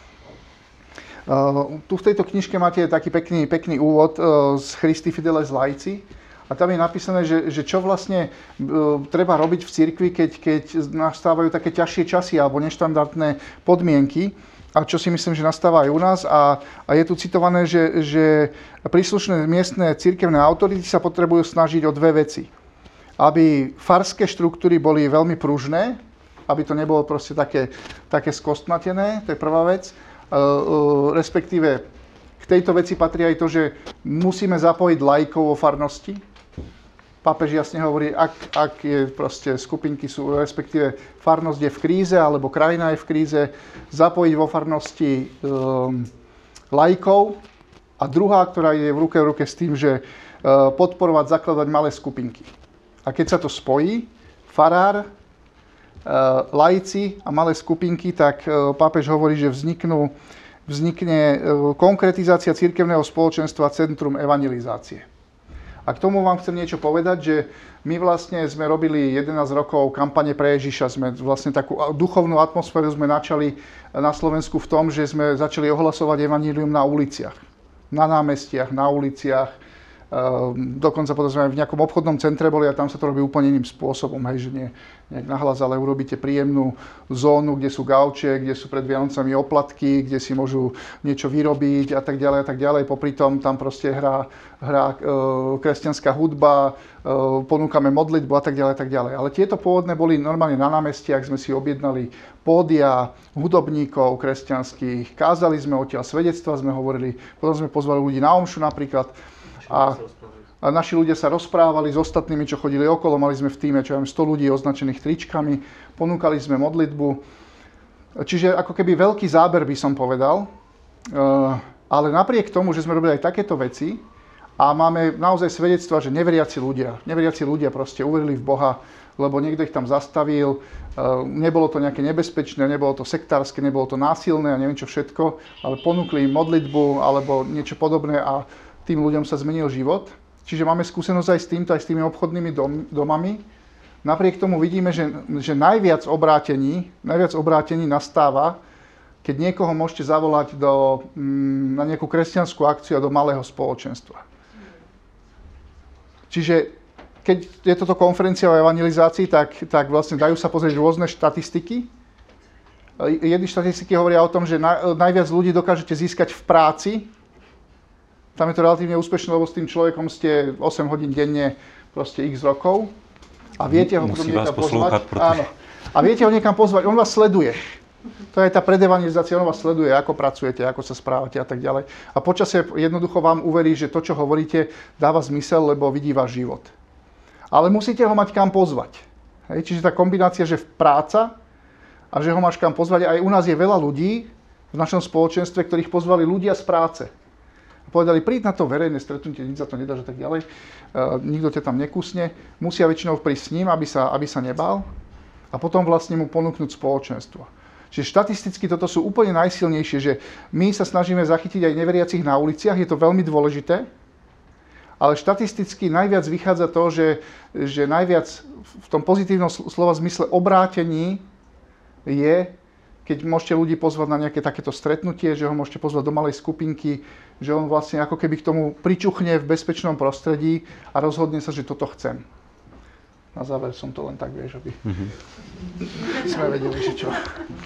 Uh, tu v tejto knižke máte taký pekný, pekný úvod uh, z Christi Fideles Laici a tam je napísané, že, že čo vlastne uh, treba robiť v cirkvi, keď, keď nastávajú také ťažšie časy alebo neštandardné podmienky a čo si myslím, že nastáva aj u nás a, a je tu citované, že, že príslušné miestne cirkevné autority sa potrebujú snažiť o dve veci. Aby farské štruktúry boli veľmi pružné, aby to nebolo proste také, také skostnatené, to je prvá vec. Uh, uh, respektíve k tejto veci patrí aj to, že musíme zapojiť laikov vo farnosti. Pápež jasne hovorí, ak, ak je proste skupinky sú, respektíve farnosť je v kríze, alebo krajina je v kríze, zapojiť vo farnosti um, laikov. A druhá, ktorá je v ruke v ruke s tým, že uh, podporovať, zakladať malé skupinky. A keď sa to spojí, farár, laici a malé skupinky, tak pápež hovorí, že vzniknú, vznikne konkretizácia cirkevného spoločenstva centrum evangelizácie. A k tomu vám chcem niečo povedať, že my vlastne sme robili jedenásť rokov kampane pre Ježiša, sme vlastne takú duchovnú atmosféru sme načali na Slovensku v tom, že sme začali ohlasovať evanjelium na uliciach, na námestiach, na uliciach. Uh, dokonca potom sme aj v nejakom obchodnom centre boli a tam sa to robí úplne iným spôsobom, hej, že nie nejak nahlas, ale urobíte príjemnú zónu, kde sú gauče, kde sú pred Vianocami oplatky, kde si môžu niečo vyrobiť a tak ďalej a tak ďalej. Popri tom tam proste hrá, hrá uh, kresťanská hudba, uh, ponúkame modlitbu a tak ďalej a tak ďalej. Ale tieto pôvodné boli normálne na námestiach, sme si objednali pódia, hudobníkov kresťanských, kázali sme odtiaľ svedectva, sme hovorili, potom sme pozvali ľudí na omšu napríklad. A, a naši ľudia sa rozprávali s ostatnými, čo chodili okolo. Mali sme v tíme, čo ja viem, sto ľudí označených tričkami. Ponúkali sme modlitbu. Čiže ako keby veľký záber by som povedal. Uh, ale napriek tomu, že sme robili aj takéto veci a máme naozaj svedectva, že neveriaci ľudia, neveriaci ľudia proste uverili v Boha, lebo niekto ich tam zastavil. Uh, nebolo to nejaké nebezpečné, nebolo to sektárske, nebolo to násilné a neviem čo všetko, ale ponúkli im modlitbu alebo niečo podobné a tým ľuďom sa zmenil život. Čiže máme skúsenosť aj s týmto, aj s tými obchodnými dom, domami. Napriek tomu vidíme, že, že najviac obrátení, najviac obrátení nastáva, keď niekoho môžete zavolať do, na nejakú kresťanskú akciu a do malého spoločenstva. Čiže keď je toto konferencia o evangelizácii, tak, tak vlastne dajú sa pozrieť rôzne štatistiky. Jedny štatistiky hovoria o tom, že na, najviac ľudí dokážete získať v práci. Tam je to relatívne úspešné, lebo s tým človekom ste osem hodín denne, proste x rokov. A viete ho potom niekam pozvať. Pretože... Áno. A viete ho niekam pozvať, on vás sleduje. To je tá predevangelizácia, on vás sleduje, ako pracujete, ako sa správate a tak ďalej. A počasie jednoducho vám uverí, že to, čo hovoríte, dáva zmysel, lebo vidí váš život. Ale musíte ho mať kam pozvať. Hej? Čiže tá kombinácia, že v práca a že ho máš kam pozvať. Aj u nás je veľa ľudí v našom spoločenstve, ktorých pozvali ľudia z práce. Povedali, príď na to verejné stretnutie, nič za to nedáš a tak ďalej. Uh, nikto ťa tam nekusne. Musia väčšinou prísť s ním, aby sa, aby sa nebál. A potom vlastne mu ponúknuť spoločenstvo. Čiže štatisticky toto sú úplne najsilnejšie, že my sa snažíme zachytiť aj neveriacich na uliciach, je to veľmi dôležité. Ale štatisticky najviac vychádza to, že, že najviac v tom pozitívnom slova zmysle obrátení je, keď môžete ľudí pozvať na nejaké takéto stretnutie, že ho môžete pozvať do malej skupinky, že on vlastne ako keby k tomu pričuchne v bezpečnom prostredí a rozhodne sa, že toto chcem. Na záver som to len tak, vieš, aby mm-hmm. sme vedeli, že čo.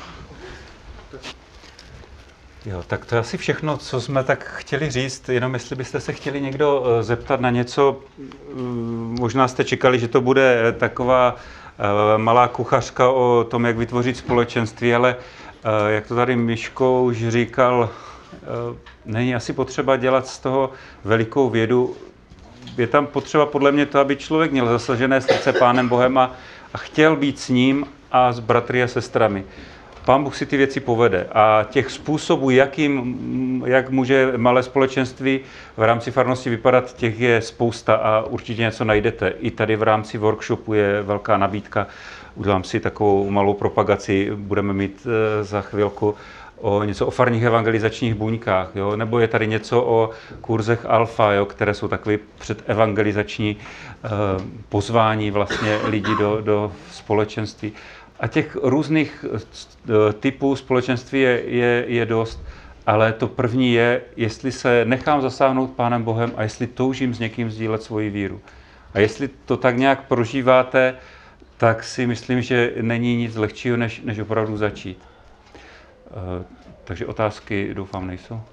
Jo, tak to je asi všechno, co jsme tak chtěli říct, jenom jestli byste se chtěli někdo zeptat na něco, možná jste čekali, že to bude taková malá kuchařka o tom, jak vytvořit společenství, ale jak to tady Miško už říkal, není asi potřeba dělat z toho velikou vědu. Je tam potřeba podle mě to, aby člověk měl zasažené srdce Pánem Bohem a, a chtěl být s ním a s bratry a sestrami. Pán Bůh si ty věci povede a těch způsobů, jakým, jak může malé společenství v rámci farnosti vypadat, těch je spousta a určitě něco najdete. I tady v rámci workshopu je velká nabídka. Udělám si takovou malou propagaci, budeme mít za chvilku o něco o farních evangelizačních buňkách, jo? Nebo je tady něco o kurzech Alfa, jo? Které jsou takové předevangelizační eh, pozvání vlastně lidí do, do společenství. A těch různých typů společenství je, je, je dost, ale to první je, jestli se nechám zasáhnout Pánem Bohem a jestli toužím s někým sdílet svoji víru. A jestli to tak nějak prožíváte, tak si myslím, že není nic lehčího, než, než opravdu začít. Uh, takže otázky doufám nejsou.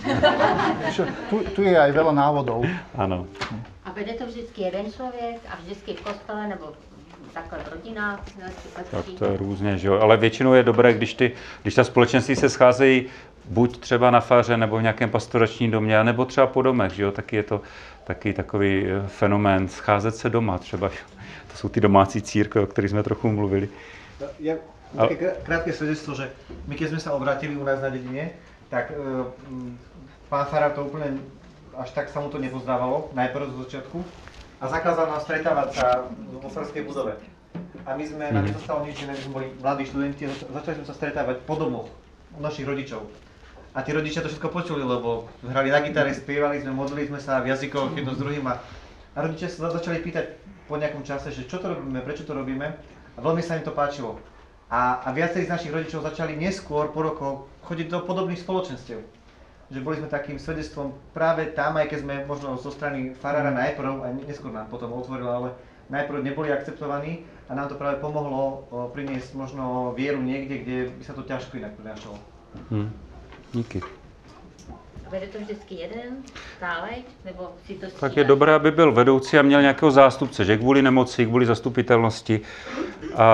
tu, tu je aj veľa návodov. Ano. A vede to vždycky jeden člověk a vždycky v kostele nebo takhle v rodinách? Tak to je různě, že jo. Ale většinou je dobré, když, ty, když ta společenství se scházejí buď třeba na faře nebo v nějakém pastoračním domě, nebo třeba po domech, že jo. Taky je to taky takový fenomén scházet se doma třeba. To jsou ty domácí církve, o kterých jsme trochu mluvili. Ja, také krátke svedectvo, že my keď sme sa obrátili u nás na dedine, tak e, pán farár to úplne až tak sa mu to nepozdávalo, najprv zo začiatku, a zakázal nám stretávať sa vo farskej budove. A my sme, nám nezostalo nič, že my sme boli mladí študenti, začali sme sa stretávať po domoch u našich rodičov. A tí rodičia to všetko počuli, lebo hrali na gitare, spievali sme, modlili sme sa v jazykoch jedno s druhým a, a rodičia sa začali pýtať po nejakom čase, že čo to robíme, prečo to robíme, a veľmi sa im to páčilo. A, a viacerí z našich rodičov začali neskôr po rokoch chodiť do podobných spoločenstiev. Že boli sme takým svedectvom práve tam, aj keď sme možno zo strany farára najprv, a neskôr nám potom otvoril, ale najprv neboli akceptovaní a nám to práve pomohlo o, priniesť možno vieru niekde, kde by sa to ťažko inak prinášalo. Hmm. Díky. A vede to vždycky jeden stále, nebo si to střídá? Tak je dobré, aby byl vedoucí a měl nějakého zástupce, že kvůli nemoci, kvůli zastupitelnosti a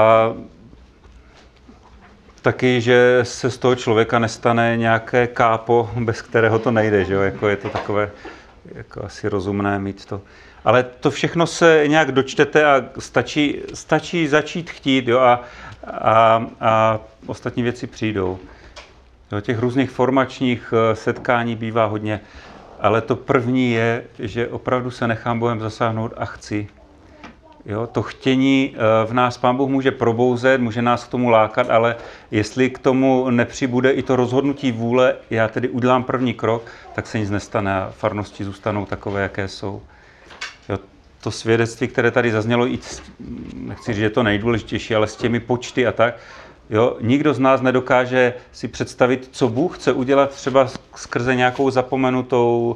taky, že se z toho člověka nestane nějaké kápo, bez kterého to nejde, že jo? Jako je to takové jako asi rozumné mít to. Ale to všechno se nějak dočtete a stačí, stačí začít chtít, jo? A, a, a ostatní věci přijdou. Jo, těch různých formačních setkání bývá hodně, ale to první je, že opravdu se nechám Bohem zasáhnout a chci. Jo, to chtění v nás Pán Bůh může probouzet, může nás k tomu lákat, ale jestli k tomu nepřibude i to rozhodnutí vůle, já tedy udělám první krok, tak se nic nestane a farnosti zůstanou takové, jaké jsou. Jo, to svědectví, které tady zaznělo, i nechci říct, že je to nejdůležitější, ale s těmi počty a tak, jo, nikdo z nás nedokáže si představit, co Bůh chce udělat třeba skrze nějakou zapomenutou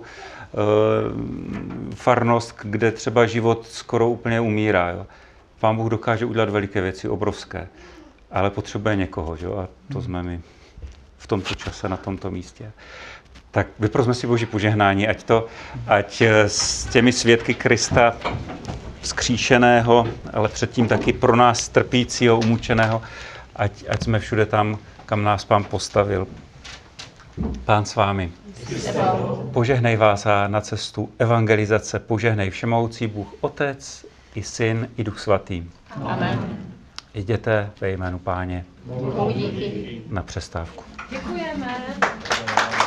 farnost, kde třeba život skoro úplně umírá. Jo. Pán Bůh dokáže udělat veliké věci, obrovské, ale potřebuje někoho, jo, a to jsme my v tomto čase, na tomto místě. Tak vyprosme si Boží požehnání, ať, to, ať s těmi svědky Krista vzkříšeného, ale předtím taky pro nás trpícího, umučeného, ať, ať jsme všude tam, kam nás Pán postavil. Pán s vámi. Požehnej vás a na cestu evangelizace, požehnej všemohoucí Bůh Otec, i Syn, i Duch Svatý. Amen. Jděte ve jménu Páně Bohu díky. na přestávku. Děkujeme.